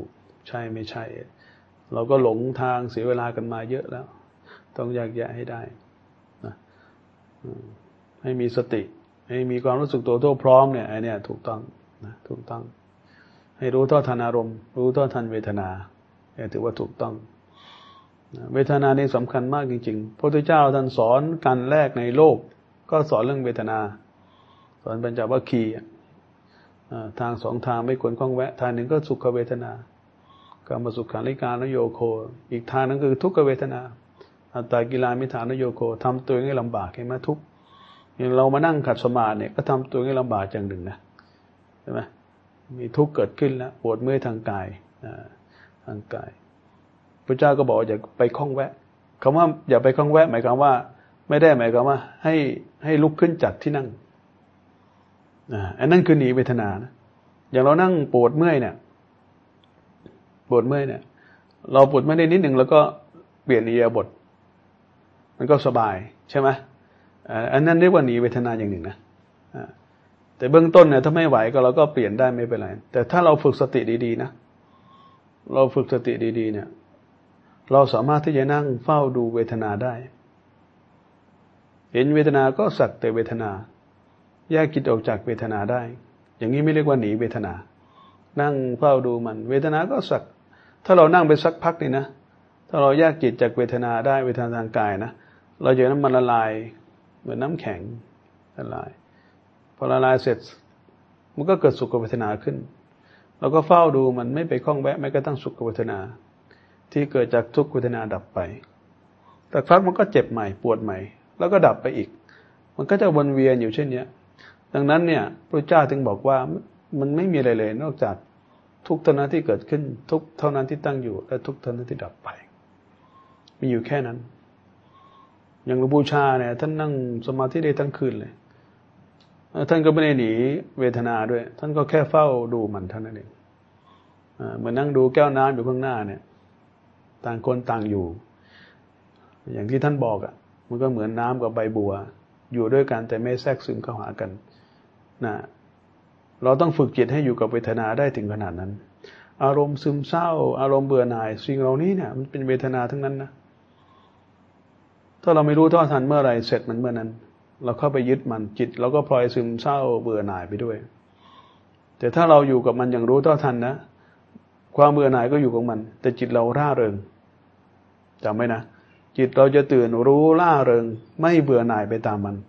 ใช่ไม่ใช่เราก็หลงทางเสียเวลากันมาเยอะแล้วต้องแยกแยะให้ได้นะให้มีสติให้มีความรู้สึกตัวทั่วพร้อมเนี่ยไอ้เนี่ยถูกต้องนะถูกต้องให้รู้เท่าทันอารมณ์รู้เท่าทันเวทนาเนี่ยถือว่าถูกต้องเวทนานี่สำคัญมากจริงๆพระพุทธเจ้าท่านสอนกันแรกในโลกก็สอนเรื่องเวทนาสอนปัญจวัคคีย์ทางสองทางไม่ควรคล้องแวะทางหนึ่งก็สุขเวทนากามสุขาริการนโยโคอีกทางนึงคือทุกขเวทนาอัตตากิลามิฐานโยโคทำตัวเองให้ลำบากเห็นไหมทุกอย่างเรามานั่งขัดสมาธิเนี่ยก็ทำตัวเองให้ลำบากอย่างหนึ่งนะใช่ไหมมีทุกข์เกิดขึ้นแล้วปวดเมื่อยทางกายทางกายพระเจ้าก็บอกอย่าไปคล้องแวะคำว่าอย่าไปคล้องแวะหมายความว่าไม่ได้หมายความว่าให้ลุกขึ้นจากที่นั่งอันนั้นคือหนีเวทนานะอย่างเรานั่งปวดเมื่อยเนี่ยปวดเมื่อยเนี่ยเราปวดเมื่อยได้นิดหนึ่งแล้วก็เปลี่ยนอิริยาบถมันก็สบายใช่ไหมอันนั้นเรียกว่าหนีเวทนาอย่างหนึ่งนะแต่เบื้องต้นเนี่ยถ้าไม่ไหวก็เราก็เปลี่ยนได้ไม่เป็นไรแต่ถ้าเราฝึกสติดีๆนะเราฝึกสติดีๆเนี่ยเราสามารถที่จะนั่งเฝ้าดูเวทนาได้เห็นเวทนาก็สักแต่เวทนาแยกจิตออกจากเวทนาได้อย่างนี้ไม่เรียกว่าหนีเวทนานั่งเฝ้าดูมันเวทนาก็สักถ้าเรานั่งไปสักพักนี่นะถ้าเราแยกจิตจากเวทนาได้เวทนาทางกายนะเราจะน้ำมันละลายเหมือนน้ำแข็งละลายพอละลายเสร็จมันก็เกิดสุขเวทนาขึ้นเราก็เฝ้าดูมันไม่ไปคล้องแวะไม่กระทั่งสุขเวทนาที่เกิดจากทุกขเวทนาดับไปแต่พักมันก็เจ็บใหม่ปวดใหม่แล้วก็ดับไปอีกมันก็จะวนเวียนอยู่เช่นนี้ดังนั้นเนี่ยพระเจ้าถึงบอกว่ามันไม่มีอะไรเลยนอกจากทุกข์เท่านั้นที่เกิดขึ้นทุกข์เท่านั้นที่ตั้งอยู่และทุกข์เท่านั้นที่ดับไปมีอยู่แค่นั้นอย่างหลวงปู่ชาเนี่ยท่านนั่งสมาธิได้ทั้งคืนเลยท่านก็ไม่ได้หนีเวทนาด้วยท่านก็แค่เฝ้าดูมันเท่านั้นเองเหมือนนั่งดูแก้วน้ำอยู่ข้างหน้าเนี่ยต่างคนต่างอยู่อย่างที่ท่านบอกอ่ะมันก็เหมือนน้ำกับใบบัวอยู่ด้วยกันแต่ไม่แทรกซึมเข้าหากันนะเราต้องฝึกจิตให้อยู่กับเวทนาได้ถึงขนาดนั้นอารมณ์ซึมเศร้าอารมณ์เบื่อหน่ายสิ่งเหล่านี้เนี่ยมันเป็นเวทนาทั้งนั้นนะถ้าเราไม่รู้เท่าทันเมื่อไรเสร็จมันเมื่อนั้นเราเข้าไปยึดมันจิตเราก็พลอยซึมเศร้าเบื่อหน่ายไปด้วยแต่ถ้าเราอยู่กับมันอย่างรู้เท่าทันนะความเบื่อหน่ายก็อยู่ของมันแต่จิตเราร่าเริงจำไว้นะจิตเราจะตื่นรู้ร่าเริงไม่เบื่อหน่ายไปตามมัน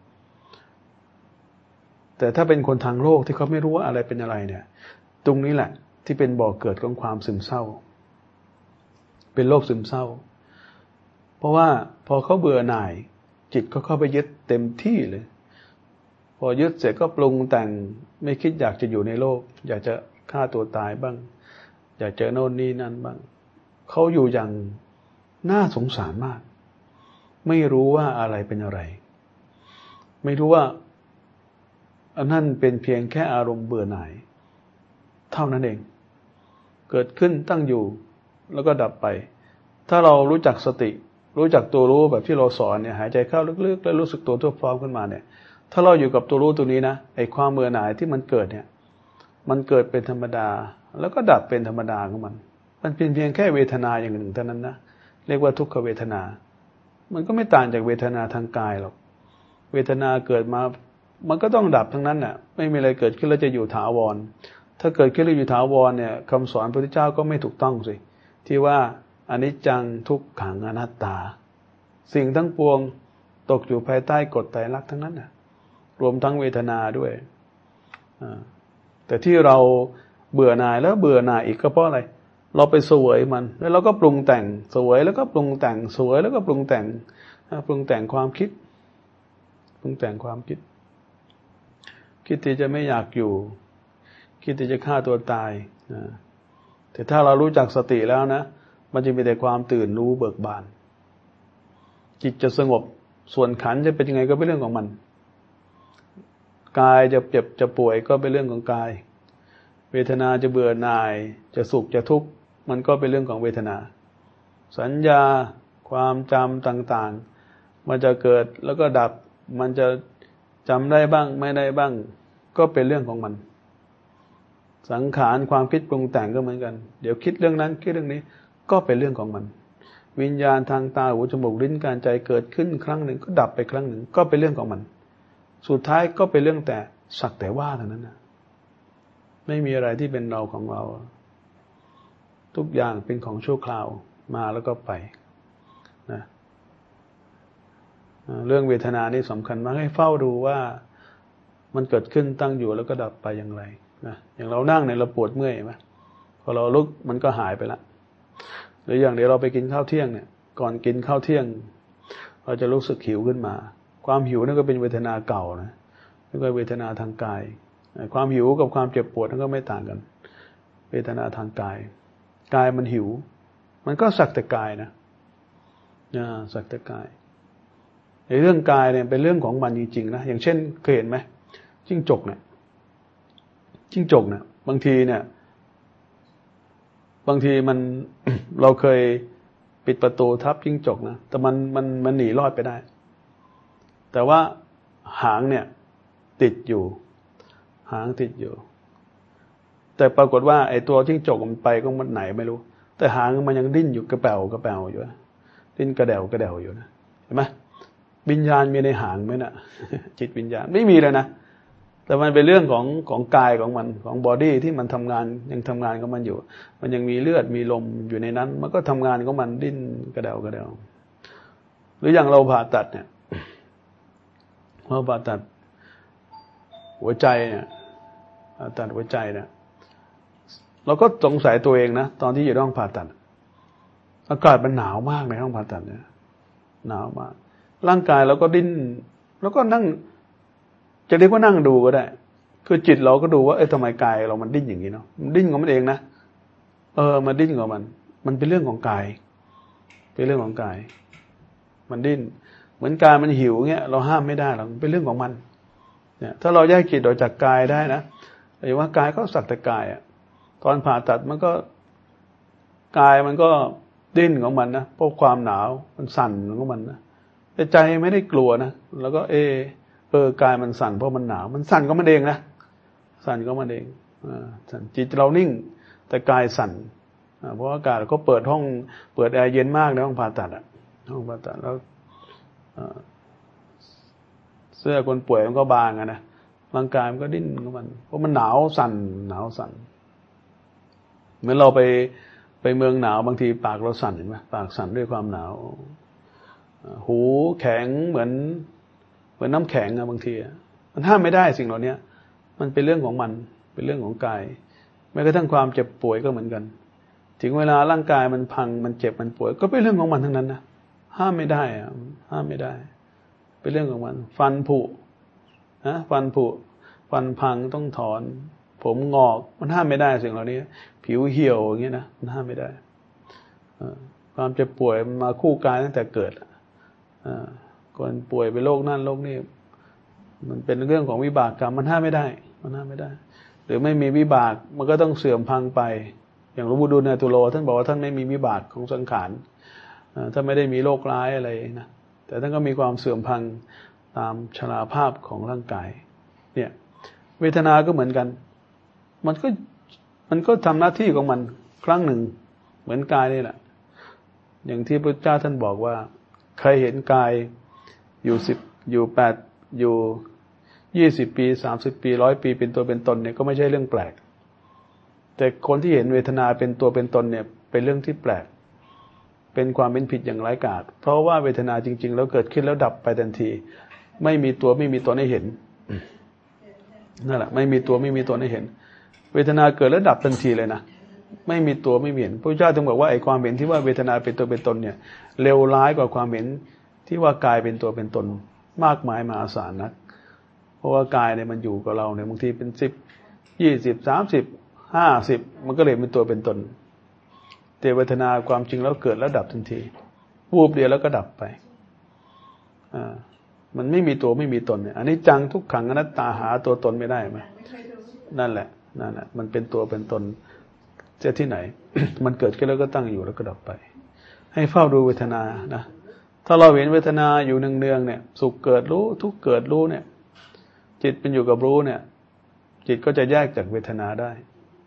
แต่ถ้าเป็นคนทางโลกที่เขาไม่รู้ว่าอะไรเป็นอะไรเนี่ยตรงนี้แหละที่เป็นบ่อเกิดของความซึมเศร้าเป็นโรคซึมเศร้าเพราะว่าพอเขาเบื่อหน่ายจิตก็เข้าไปยึดเต็มที่เลยพอยึดเสร็จก็ปรุงแต่งไม่คิดอยากจะอยู่ในโลกอยากจะฆ่าตัวตายบ้างอยากเจอโน่นนี่นั่นบ้างเขาอยู่อย่างน่าสงสารมากไม่รู้ว่าอะไรเป็นอะไรไม่รู้ว่าอันนั้นเป็นเพียงแค่อารมณ์เบื่อหน่ายเท่านั้นเองเกิดขึ้นตั้งอยู่แล้วก็ดับไปถ้าเรารู้จักสติรู้จักตัวรู้แบบที่เราสอนเนี่ยหายใจเข้าลึกๆแล้วรู้สึกตัวทั่วพร้อมขึ้นมาเนี่ยถ้าเราอยู่กับตัวรู้ตัวนี้นะไอ้ความเบื่อหน่ายที่มันเกิดเนี่ยมันเกิดเป็นธรรมดาแล้วก็ดับเป็นธรรมดาของมันเป็นเพียงแค่เวทนาอย่างหนึ่งเท่านั้นนะเรียกว่าทุกขเวทนามันก็ไม่ต่างจากเวทนาทางกายหรอกเวทนาเกิดมามันก็ต้องดับทั้งนั้นน่ะไม่มีอะไรเกิดขึ้นแล้วจะอยู่ถาวรถ้าเกิดขึ้นแล้วอยู่ถาวรเนี่ยคำสอนพระพุทธเจ้าก็ไม่ถูกต้องสิที่ว่าอนิจจังทุกขังอนัตตาสิ่งทั้งปวงตกอยู่ภายใต้กฎไตรลักษณ์ทั้งนั้นน่ะรวมทั้งเวทนาด้วยแต่ที่เราเบื่อหน่ายแล้วเบื่อหน่ายอีกก็เพราะอะไรเราไปเสวยมันแล้วเราก็ปรุงแต่งเสวยแล้วก็ปรุงแต่งเสวยแล้วก็ปรุงแต่งความคิดปรุงแต่งความคิดที่จะไม่อยากอยู่คิดที่จะฆ่าตัวตายแต่ถ้าเรารู้จักสติแล้วนะมันจะมีแต่ความตื่นรู้เบิกบานจิตจะสงบส่วนขันธ์จะเป็นยังไงก็เป็นเรื่องของมันกายจะเจ็บจะป่วยก็เป็นเรื่องของกายเวทนาจะเบื่อหน่ายจะสุขจะทุกข์มันก็เป็นเรื่องของเวทนาสัญญาความจำต่างๆมันจะเกิดแล้วก็ดับมันจะจำได้บ้างไม่ได้บ้างก็เป็นเรื่องของมันสังขารความคิดปรุงแต่งก็เหมือนกันเดี๋ยวคิดเรื่องนั้นคิดเรื่องนี้ก็เป็นเรื่องของมันวิญญาณทางตาหูจมูกลิ้นกายใจเกิดขึ้นครั้งหนึ่งก็ดับไปครั้งหนึ่งก็เป็นเรื่องของมันสุดท้ายก็เป็นเรื่องแต่สักแต่ว่าเท่านั้นนะไม่มีอะไรที่เป็นเราของเราทุกอย่างเป็นของชั่วคราวมาแล้วก็ไปนะเรื่องเวทนานี่สำคัญมากให้เฝ้าดูว่ามันเกิดขึ้นตั้งอยู่แล้วก็ดับไปอย่างไรนะอย่างเรานั่งเนี่ยเราปวดเมื่อยไหมพอเราลุกมันก็หายไปละหรืออย่างเดี๋ยวเราไปกินข้าวเที่ยงเนี่ยก่อนกินข้าวเที่ยงเราจะรู้สึกหิวขึ้นมาความหิวนั่นก็เป็นเวทนาเก่านะนี่ก็เวทนาทางกายความหิวกับความเจ็บปวดนั่นก็ไม่ต่างกันเวทนาทางกายกายมันหิวมันก็สักแต่กายนะสักแต่กายในเรื่องกายเนี่ยเป็นเรื่องของมันจริงๆนะอย่างเช่นเคยเห็นไหมจิ้งจกเนี่ยบางทีมัน เราเคยปิดประตูทับจิ้งจกนะแต่มันหนีรอดไปได้แต่ว่าหางเนี่ยติดอยู่หางติดอยู่แต่ปรากฏว่าไอ้ตัวจิ้งจกมันไปก็มันไหนไม่รู้แต่หางมันยังดิ้นอยู่กระเป๋าอยู่ดิ้นกระเดวอยู่นะเห็นไหมวิญญาณมีในหางไหมน่ะ จิตวิญญาณไม่มีเลยนะแต่มันเป็นเรื่องของกายของมันของบอดี้ที่มันทำงานยังทำงานของมันอยู่มันยังมีเลือดมีลมอยู่ในนั้นมันก็ทำงานของมันดิ้นกระเดวหรืออย่างเราผ่าตัดเนี่ยเราผ่าตัดหัวใจเนี่ยผ่าตัดหัวใจเนี่ยเราก็สงสัยตัวเองนะตอนที่อยู่ในห้องผ่าตัดอากาศมันหนาวมากในห้องผ่าตัดเนี่ยหนาวมากร่างกายเราก็ดิ้นแล้วก็นั่งจะเรียกว่านั่งดูก็ได้คือจิตเราก็ดูว่าทำไมกายเรามันดิ้นอย่างนี้เนาะมันดิ้นของมันเองนะมันดิ้นของมันเป็นเรื่องของกายเป็นเรื่องของกายมันดิ้นเหมือนกายมันหิวเงี้ยเราห้ามไม่ได้หรอกเป็นเรื่องของมันเนี่ยถ้าเราแยกจิตออกจากกายได้นะหรือว่ากายก็สักแต่กายอ่ะตอนผ่าตัดมันก็กายมันก็ดิ้นของมันนะเพราะความหนาวมันสั่นของมันนะแต่ใจไม่ได้กลัวนะแล้วก็กายมันสั่นเพราะมันหนาวมันสั่นก็มันเองนะสั่นก็มันเองสั่นจิตเรานิ่งแต่กายสั่นเพราะอากาศก็เปิดห้องเปิดแอร์เย็นมากในห้องผ่าตัดห้องผ่าตัดแล้วเสื้อคนป่วยมันก็บางนะร่างกายมันก็ดิ้นของมันเพราะมันหนาวสั่นเหมือนเราไปเมืองหนาวบางทีปากเราสั่นเห็นไหมปากสั่นด้วยความหนาวหูแข็งเหมือนน้ำแข็งบางทีมันห้ามไม่ได้สิ่งเหล่านี้มันเป็นเรื่องของมันเป็นเรื่องของกายแม้กระทั่งความเจ็บป่วยก็เหมือนกันถึงเวลาร่างกายมันพังมันเจ็บมันป่วยก็เป็นเรื่องของมันทั้งนั้นนะห้ามไม่ได้ห้ามไม่ได้เป็นเรื่องของมันฟันผุฟันพังต้องถอนผมงอกมันห้ามไม่ได้สิ่งเหล่านี้ผิวเหี่ยวอย่างเงี้ยนะมันห้ามไม่ได้ความเจ็บป่วยมันมาคู่กายตั้งแต่เกิดคนป่วยเป็นโรคนั่นโรคนี้มันเป็นเรื่องของวิบากกรรมมันห้ามไม่ได้หรือไม่มีวิบากมันก็ต้องเสื่อมพังไปอย่างหลวงปู่ดูลย์ตุโลท่านบอกว่าท่านไม่มีวิบากของสังขารท่านไม่ได้มีโรคร้ายอะไรนะแต่ท่านก็มีความเสื่อมพังตามชราภาพของร่างกายเนี่ยเวทนาก็เหมือนกันมันก็ทำหน้าที่ของมันครั้งหนึ่งเหมือนกายนี่แหละอย่างที่พระเจ้าท่านบอกว่าใครเห็นกายอยู่20 ปี30 ปี100 ปีเป็นตัวเป็นตนเนี่ยก็ไม่ใช่เรื่องแปลกแต่คนที่เห็นเวทนาเป็นตัวเป็นตนเนี่ยเป็นเรื่องที่แปลกเป็นความเป็นผิดอย่างร้ายกาจเพราะว่าเวทนาจริงๆแล้วเกิดขึ้นแล้วดับไปทันทีไม่มีตัวไม่มีตนให้เห็นนั่นแหละไม่มีตัวไม่มีตนให้เห็นเวทนาเกิดแล้วดับทันทีเลยนะไม่มีตัวไม่มีเห็นพระเจ้าจึงบอกว่าไอ้ความเห็นที่ว่าเวทนาเป็นตัวเป็นตนเนี่ยเลวร้ายกว่าความเห็นที่ว่ากายเป็นตัวเป็นตนมากมายมหาศาลนักเพราะว่ากายเนี่ยมันอยู่กับเราเนี่ยบางทีเป็น10 20 30 50มันก็เลยเป็นตัวเป็นตนแต่เวทนาความจริงแล้วเกิดแล้วดับทันทีวูบเดียวแล้วก็ดับไปมันไม่มีตัวไม่มีตนเนี่ยอันนี้จังทุกขังอนัตตาหาตัวตนไม่ได้ไหมนั่นแหละมันเป็นตัวเป็นตนจะที่ไหน มันเกิดขึ้นแล้วก็ตั้งอยู่แล้วก็ดับไปให้เฝ้าดูเวทนานะถ้าเราเห็นเวทนาอยู่เนืองๆเนี่ยสุขเกิดรู้ทุกข์เกิดรู้เนี่ยจิตเป็นอยู่กับรู้เนี่ยจิตก็จะแยกจากเวทนาได้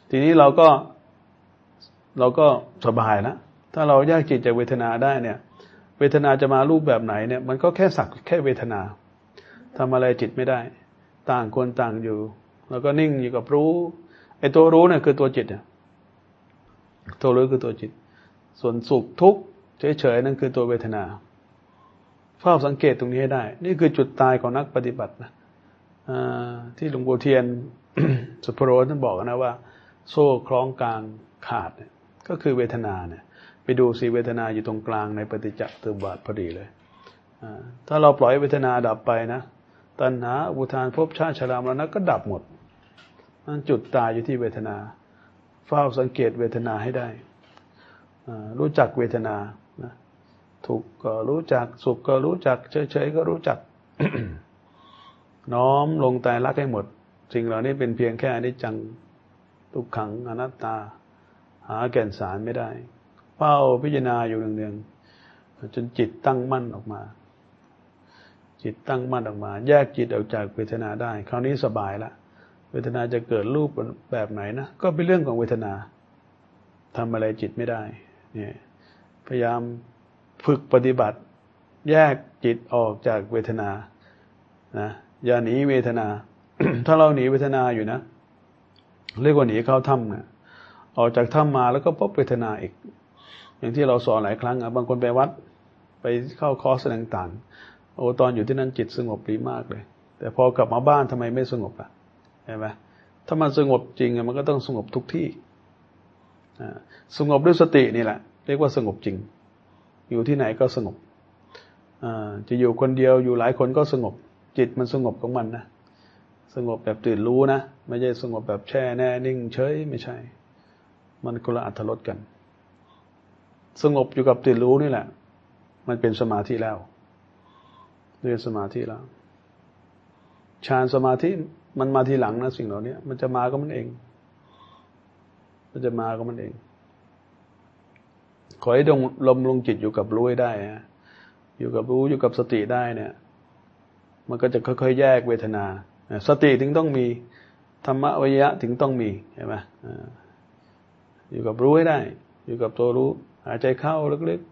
ทีนี้เราก็สบายแล้วถ้าเราแยกจิตจากเวทนาได้เนี่ยเวทนาจะมารูปแบบไหนเนี่ยมันก็แค่สักแค่เวทนาทำอะไรจิตไม่ได้ต่างคนต่างอยู่แล้วก็นิ่งอยู่กับรู้ไอ้ตัวรู้เนี่ยคือตัวจิตเนี่ยตัวรู้คือตัวจิตส่วนสุขทุกข์เฉยๆนั่นคือตัวเวทนาเฝ้าสังเกตตรงนี้ให้ได้นี่คือจุดตายของนักปฏิบัตินะที่หลวงปู่เทียน สุภโรท่านบอกนะว่าโซ่คล้องกลางขาดเนี่ยก็คือเวทนาเนี่ยไปดูสิเวทนาอยู่ตรงกลางในปฏิจจสมุปบาทพอดีเลยถ้าเราปล่อยเวทนาดับไปนะตัณหาอุปาทานภพชาติชรามรณะก็ดับหมดนั่นจุดตายอยู่ที่เวทนาเฝ้าสังเกตเวทนาให้ได้รู้จักเวทนานะทุกข์ก็รู้จักสุขก็รู้จักเฉยๆก็รู้จัก น้อมลงใจรักให้หมดสิ่งเหล่านี้เป็นเพียงแค่อนิจจังทุกขังอนัตตาหาแก่นสารไม่ได้เฝ้าพิจารณาอยู่เนืองๆจนจิตตั้งมั่นออกมาจิตตั้งมั่นออกมาแยกจิตออกจากเวทนาได้คราวนี้สบายละเวทนาจะเกิดรูปแบบไหนนะก็เป็นเรื่องของเวทนาทำอะไรจิตไม่ได้เนี่ยพยายามฝึกปฏิบัติแยกจิตออกจากเวทนานะอย่าหนีเวทนา ถ้าเราหนีเวทนาอยู่นะเรียกว่าหนีเข้าถ้ำนะออกจากถ้ำมาแล้วก็พบเวทนาอีกอย่างที่เราสอนหลายครั้งบางคนไปวัดไปเข้าคอร์สต่างๆโอ้ตอนอยู่ที่นั่นจิตสงบดีมากเลยแต่พอกลับมาบ้านทำไมไม่สงบล่ะเห็นไหมถ้ามันสงบจริงมันก็ต้องสงบทุกที่สงบด้วยสตินี่แหละเรียกว่าสงบจริงอยู่ที่ไหนก็สงบจะอยู่คนเดียวอยู่หลายคนก็สงบจิตมันสงบของมันนะสงบแบบตื่นรู้นะไม่ใช่สงบแบบแช่แน่นิ่งเฉยไม่ใช่มันคนละอรรถรสกันสงบอยู่กับตื่นรู้นี่แหละมันเป็นสมาธิแล้วเรียนสมาธิแล้วฌานสมาธิมันมาทีหลังนะสิ่งเหล่านี้มันจะมาก็มันเองมันจะมาก็มันเองขอให้ลงจิตอยู่กับรู้ให้ได้นะอยู่กับรู้อยู่กับสติได้เนี่ยมันก็จะค่อยๆแยกเวทนาสติถึงต้องมีธรรมวิยะถึงต้องมีใช่ไหมอยู่กับรู้ให้ได้อยู่กับตัวรู้หายใจเข้าลึก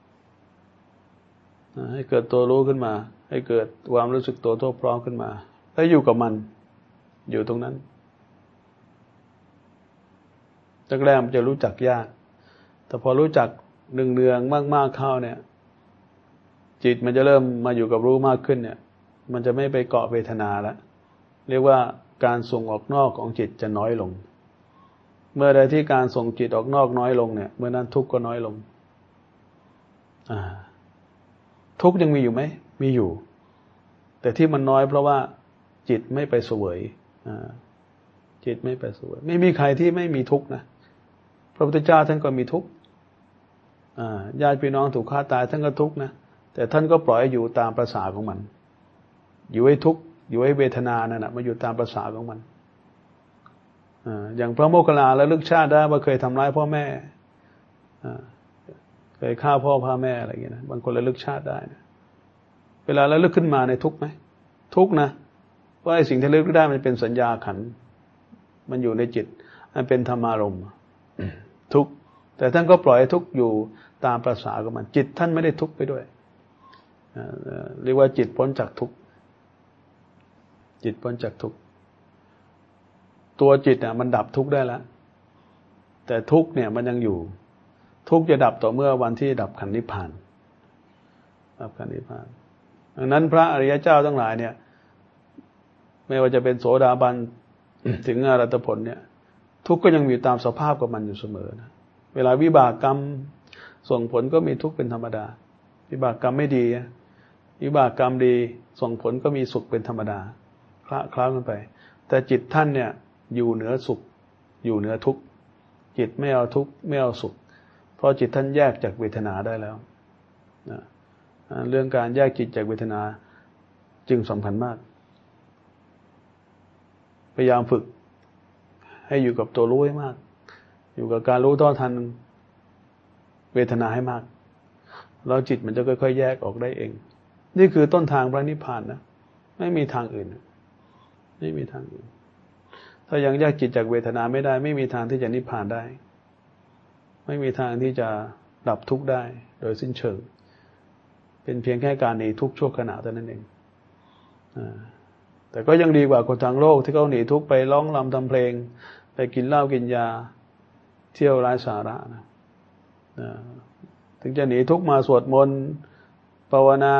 ๆให้เกิดตัวรู้ขึ้นมาให้เกิดความรู้สึกตัวทั่วพร้อมขึ้นมาแล้วอยู่กับมันอยู่ตรงนั้นแรกๆมันจะรู้จักยากแต่พอรู้จักเนืองๆมากๆเข้าเนี่ยจิตมันจะเริ่มมาอยู่กับรู้มากขึ้นเนี่ยมันจะไม่ไปเกาะเวทนาแล้วเรียกว่าการส่งออกนอกของจิตจะน้อยลงเมื่อใดที่การส่งจิตออกนอกน้อยลงเนี่ยเมื่อนั้นทุกข์ก็น้อยลงทุกข์ยังมีอยู่ไหมมีอยู่แต่ที่มันน้อยเพราะว่าจิตไม่ไปเสวยจิตไม่ไปเสวยไม่มีใครที่ไม่มีทุกข์นะพระพุทธเจ้าท่านก็มีทุกข์ญาติพี่น้องถูกฆ่าตายท่านก็ทุกข์นะแต่ท่านก็ปล่อยอยู่ตามประสาของมันอยู่ให้ทุกข์อยู่ให้เวทนานั่นนะมาอยู่ตามประสาของมันอย่างพระโมคคัลลาระลึกชาติได้ว่าเคยทำร้ายพ่อแม่เคยฆ่าพ่อฆ่าแม่อะไรอย่างเงี้ยนะบางคนระลึกชาติได้นะเวลาระลึกขึ้นมาในทุกข์ไหมทุกข์นะว่าไอ้สิ่งที่ระลึกได้มันเป็นสัญญาขันธ์มันอยู่ในจิตมันเป็นธรรมารมณ์ทุกข์แต่ท่านก็ปล่อยให้ทุกข์อยู่ตามประสาของมันจิตท่านไม่ได้ทุกข์ไปด้วยเรียกว่าจิตพ้นจากทุกข์จิตพ้นจากทุกข์ตัวจิตเนี่ยมันดับทุกข์ได้แล้วแต่ทุกข์เนี่ยมันยังอยู่ทุกข์จะดับต่อเมื่อวันที่ดับขันธ์นิพพานดับขันธ์นิพพานดังนั้นพระอริยเจ้าทั้งหลายเนี่ยไม่ว่าจะเป็นโสดาบัน ถึงอรหัตผลเนี่ยทุกข์ก็ยังมีตามสภาพของมันอยู่เสมอนะเวลาวิบากกรรมส่งผลก็มีทุกข์เป็นธรรมดาวิบากกรรมไม่ดีวิบากกรรมดีส่งผลก็มีสุขเป็นธรรมดาคล้ากันไปแต่จิตท่านเนี่ยอยู่เหนือสุขอยู่เหนือทุกข์จิตไม่เอาทุกข์ไม่เอาสุขเพราะจิตท่านแยกจากเวทนาได้แล้วนะเรื่องการแยกจิตจากเวทนาจึงสำคัญมากพยายามฝึกให้อยู่กับตัวรู้ให้มากอยู่กับการรู้เท่าทันเวทนาให้มากแล้วจิตมันจะค่อยๆแยกออกได้เองนี่คือต้นทางพระนิพพานนะไม่มีทางอื่นไม่มีทางอื่นถ้ายังแยกจิตจากเวทนาไม่ได้ไม่มีทางที่จะนิพพานได้ไม่มีทางที่จะดับทุกข์ได้โดยสิ้นเชิงเป็นเพียงแค่การหนีทุกข์ชั่วขณะเท่านั้นเองแต่ก็ยังดีกว่าคนทางโลกที่เขาหนีทุกข์ไปร้องรำทำเพลงไปกินเหล้ากินยาเที่ยวไร้สาระนะถึงจะหนีทุกข์มาสวดมนต์ภาวนา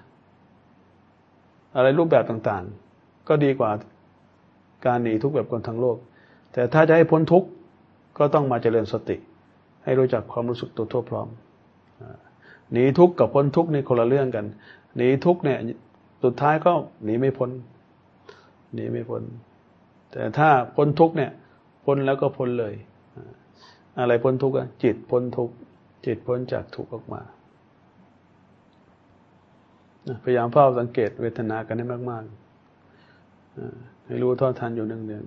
อะไรรูปแบบต่างๆก็ดีกว่าการหนีทุกข์แบบคนทางโลกแต่ถ้าจะให้พ้นทุกข์ก็ต้องมาเจริญสติให้รู้จักความรู้สึกตัวทั่วพร้อมหนีทุกข์กับพ้นทุกข์นี่คนละเรื่องกันหนีทุกข์เนี่ยสุดท้ายก็หนีไม่พ้นหนีไม่พ้นแต่ถ้าพ้นทุกข์เนี่ยพ้นแล้วก็พ้นเลยอะไรพ้นทุกข์อ่ะจิตพ้นทุกข์จิตพ้นจากทุกข์ออกมาพยายามเฝ้าสังเกตเวทนากันให้มากๆให้รู้เท่าทันอยู่เนือง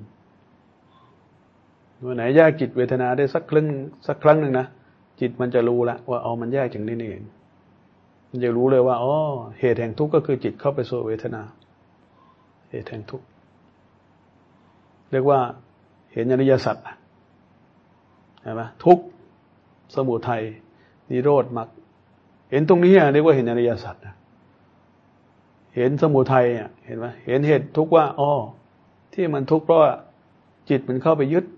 ๆวันไหนแยกจิตเวทนาได้สักครั้งหนึ่งนะจิตมันจะรู้ละว่ามันแยกอย่างนี้นี่เองมันจะรู้เลยว่าเหตุแห่งทุกข์ก็คือจิตเข้าไปสู่เวทนาเหตุแห่งทุกข์เรียกว่าเห็นอริยสัจเห็นไหมทุกข์สมุทัยนิโรธมรรคเห็นตรงนี้เรียกว่าเห็นอริยสัจเห็นสมุทัยเห็นไหมเห็นเหตุทุกข์ว่าที่มันทุกข์เพราะว่าจิตมันเข้าไปยึด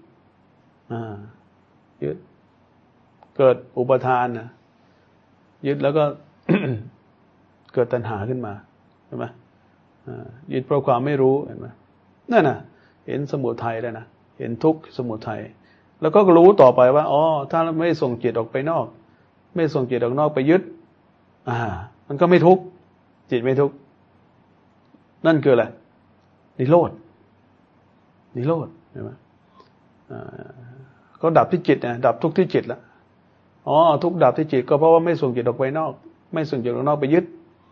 ยึดเกิดอุปทานนะยึดแล้วก็ เกิดตัณหาขึ้นมาเห็นไหมยึดเพราะความไม่รู้เห็นไหมนั่นน่ะเห็นสมุทัยแล้วนะเห็นทุกข์สมุทัยแล้วก็รู้ต่อไปว่าถ้าไม่ส่งจิตออกไปนอกไม่ส่งจิตออกนอกไปยึดมันก็ไม่ทุกข์จิตไม่ทุกข์นั่นคืออะไรนิโรธนิโรธเห็นไหมก็ดับที่จิตนะดับทุกข์ที่จิตแล้วทุกข์ดับที่จิตก็เพราะว่าไม่ส่งจิตออกไปนอกไม่ส่งจิตออกนอกไปยึด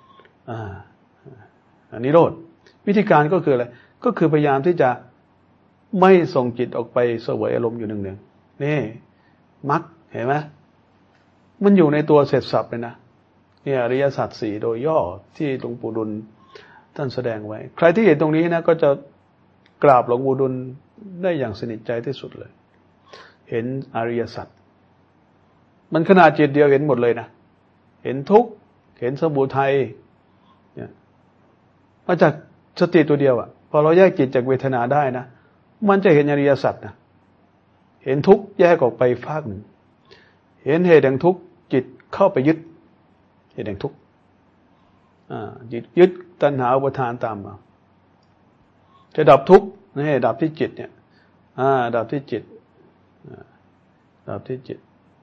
นิโรธวิธีการก็คืออะไรก็คือพยายามที่จะไม่ส่งจิตออกไปเสวยอารมณ์อยู่หนึ่งๆนี่มรรคเห็นไหมมันอยู่ในตัวเสร็จสับเลยนะนี่อริยสัจสี่โดยย่อที่หลวงปู่ดุลท่านแสดงไว้ใครที่เห็นตรงนี้นะก็จะกราบหลวงปู่ดุลได้อย่างสนิทใจที่สุดเลยเห็นอริยสัจมันขนาดจิตเดียวเห็นหมดเลยนะเห็นทุกข์เห็นสมุทัยเนี่ยมาจากสติตัวเดียวพอเราแยกจิตจากเวทนาได้นะมันจะเห็นอริยสัจนะเห็นทุกข์แยกออกไปฟากหนึ่งเห็นเหตุแห่งทุกข์จิตเข้าไปยึดเหตุแห่งทุกข์จิตยึดตัณหาอุปทานตามมาจะดับทุกข์นี่ดับที่จิตเนี่ยดับที่จิตดับที่จิต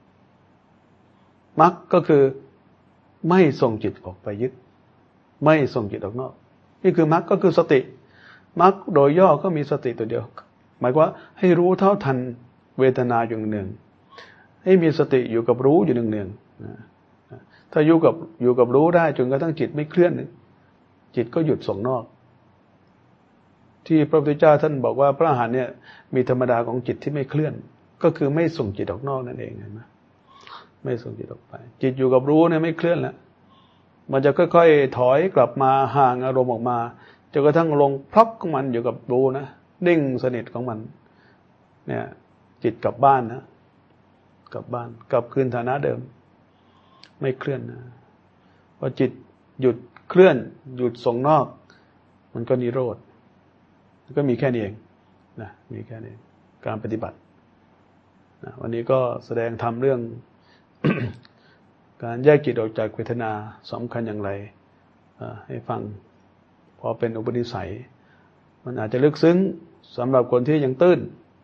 มรรคก็คือไม่ส่งจิตออกไปยึดไม่ส่งจิตออกนอกนี่คือมรรคก็คือสติมรรคโดยย่อก็มีสติตัวเดียวหมายว่าให้รู้เท่าทันเวทนาอยู่หนึ่งให้มีสติอยู่กับรู้อยู่หนึ่งถ้าอยู่กับรู้ได้จนกระทั่งจิตไม่เคลื่อนจิตก็หยุดส่งนอกที่พระพุทธเจ้าท่านบอกว่าพระอรหันต์เนี่ยมีธรรมดาของจิตที่ไม่เคลื่อนก็คือไม่ส่งจิตออกนอกนั่นเองเห็นไหมไม่ส่งจิตออกไปจิตอยู่กับรู้เนี่ยไม่เคลื่อนแล้วมันจะค่อยๆถอยกลับมาห่างอารมณ์ออกมาจนกระทั่งลงพลับของมันอยู่กับรู้นะนิ่งสนิทของมันเนี่ยจิตกลับบ้านนะกลับบ้านกลับคืนฐานะเดิมไม่เคลื่อนนะพอจิตหยุดเคลื่อนหยุดส่งนอกมันก็นิโรธก็มีแค่นี้เองนะมีแค่นี้การปฏิบัตินะวันนี้ก็แสดงธรรมเรื่อง การแยกจิตออกจากเวทนาสำคัญอย่างไรให้ฟังพอเป็นอุปนิสัยมันอาจจะลึกซึ้งสำหรับคนที่ยังตื้น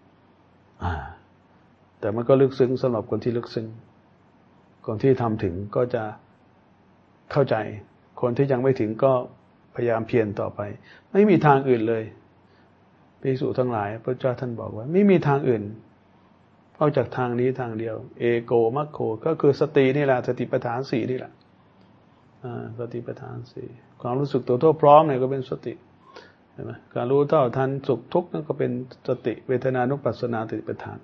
แต่มันก็ลึกซึ้งสำหรับคนที่ลึกซึ้งคนที่ทำถึงก็จะเข้าใจคนที่ยังไม่ถึงก็พยายามเพียรต่อไปไม่มีทางอื่นเลยภิกษุทั้งหลายพระเจ้าท่านบอกว่าไม่มีทางอื่นนอกจากทางนี้ทางเดียวเอโกมัคโคก็คือสตินี่แหละสติปัฏฐานสี่นี่แหละสติปัฏฐานสี่ความรู้สึกตัวทั่วพร้อมเนี่ยก็เป็นสติเห็นไหมการรู้เท่าทันสุขทุกข์นั่นก็เป็นสติเวทนานุปัสสนาสติปัฏฐาน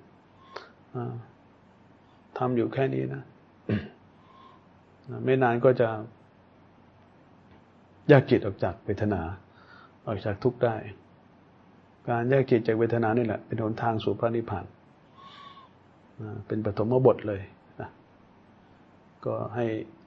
ทำอยู่แค่นี้นะ ไม่นานก็จะแยกจิตออกจากเวทนาออกจากทุกข์ได้การแยกจิตจากเวทนานี่แหละเป็นหนทางสู่พระนิพพานเป็นปฐมบทเลยนะก็ให้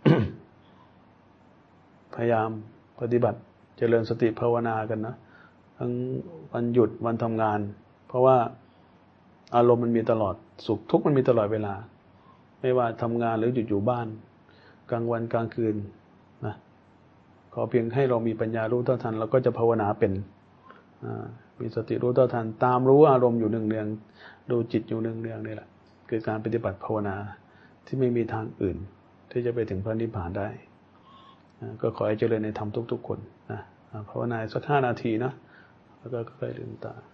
พยายามปฏิบัติเจริญสติภาวนากันนะทั้งวันหยุดวันทำงานเพราะว่าอารมณ์มันมีตลอดสุขทุกข์มันมีตลอดเวลาไม่ว่าทำงานหรืออยู่บ้านกลางวันกลางคืนนะขอเพียงให้เรามีปัญญารู้เท่าทันเราก็จะภาวนาเป็นมีสติรู้เท่าทันตามรู้อารมณ์อยู่เนืองๆดูจิตอยู่เนืองๆนี่แหละคือการปฏิบัติภาวนาที่ไม่มีทางอื่นที่จะไปถึงพระนิพพานได้ก็ขอให้เจริญในธรรมทุกๆคนนะภาวนาสัก5 นาทีนะแล้วก็ค่อยๆลืมตา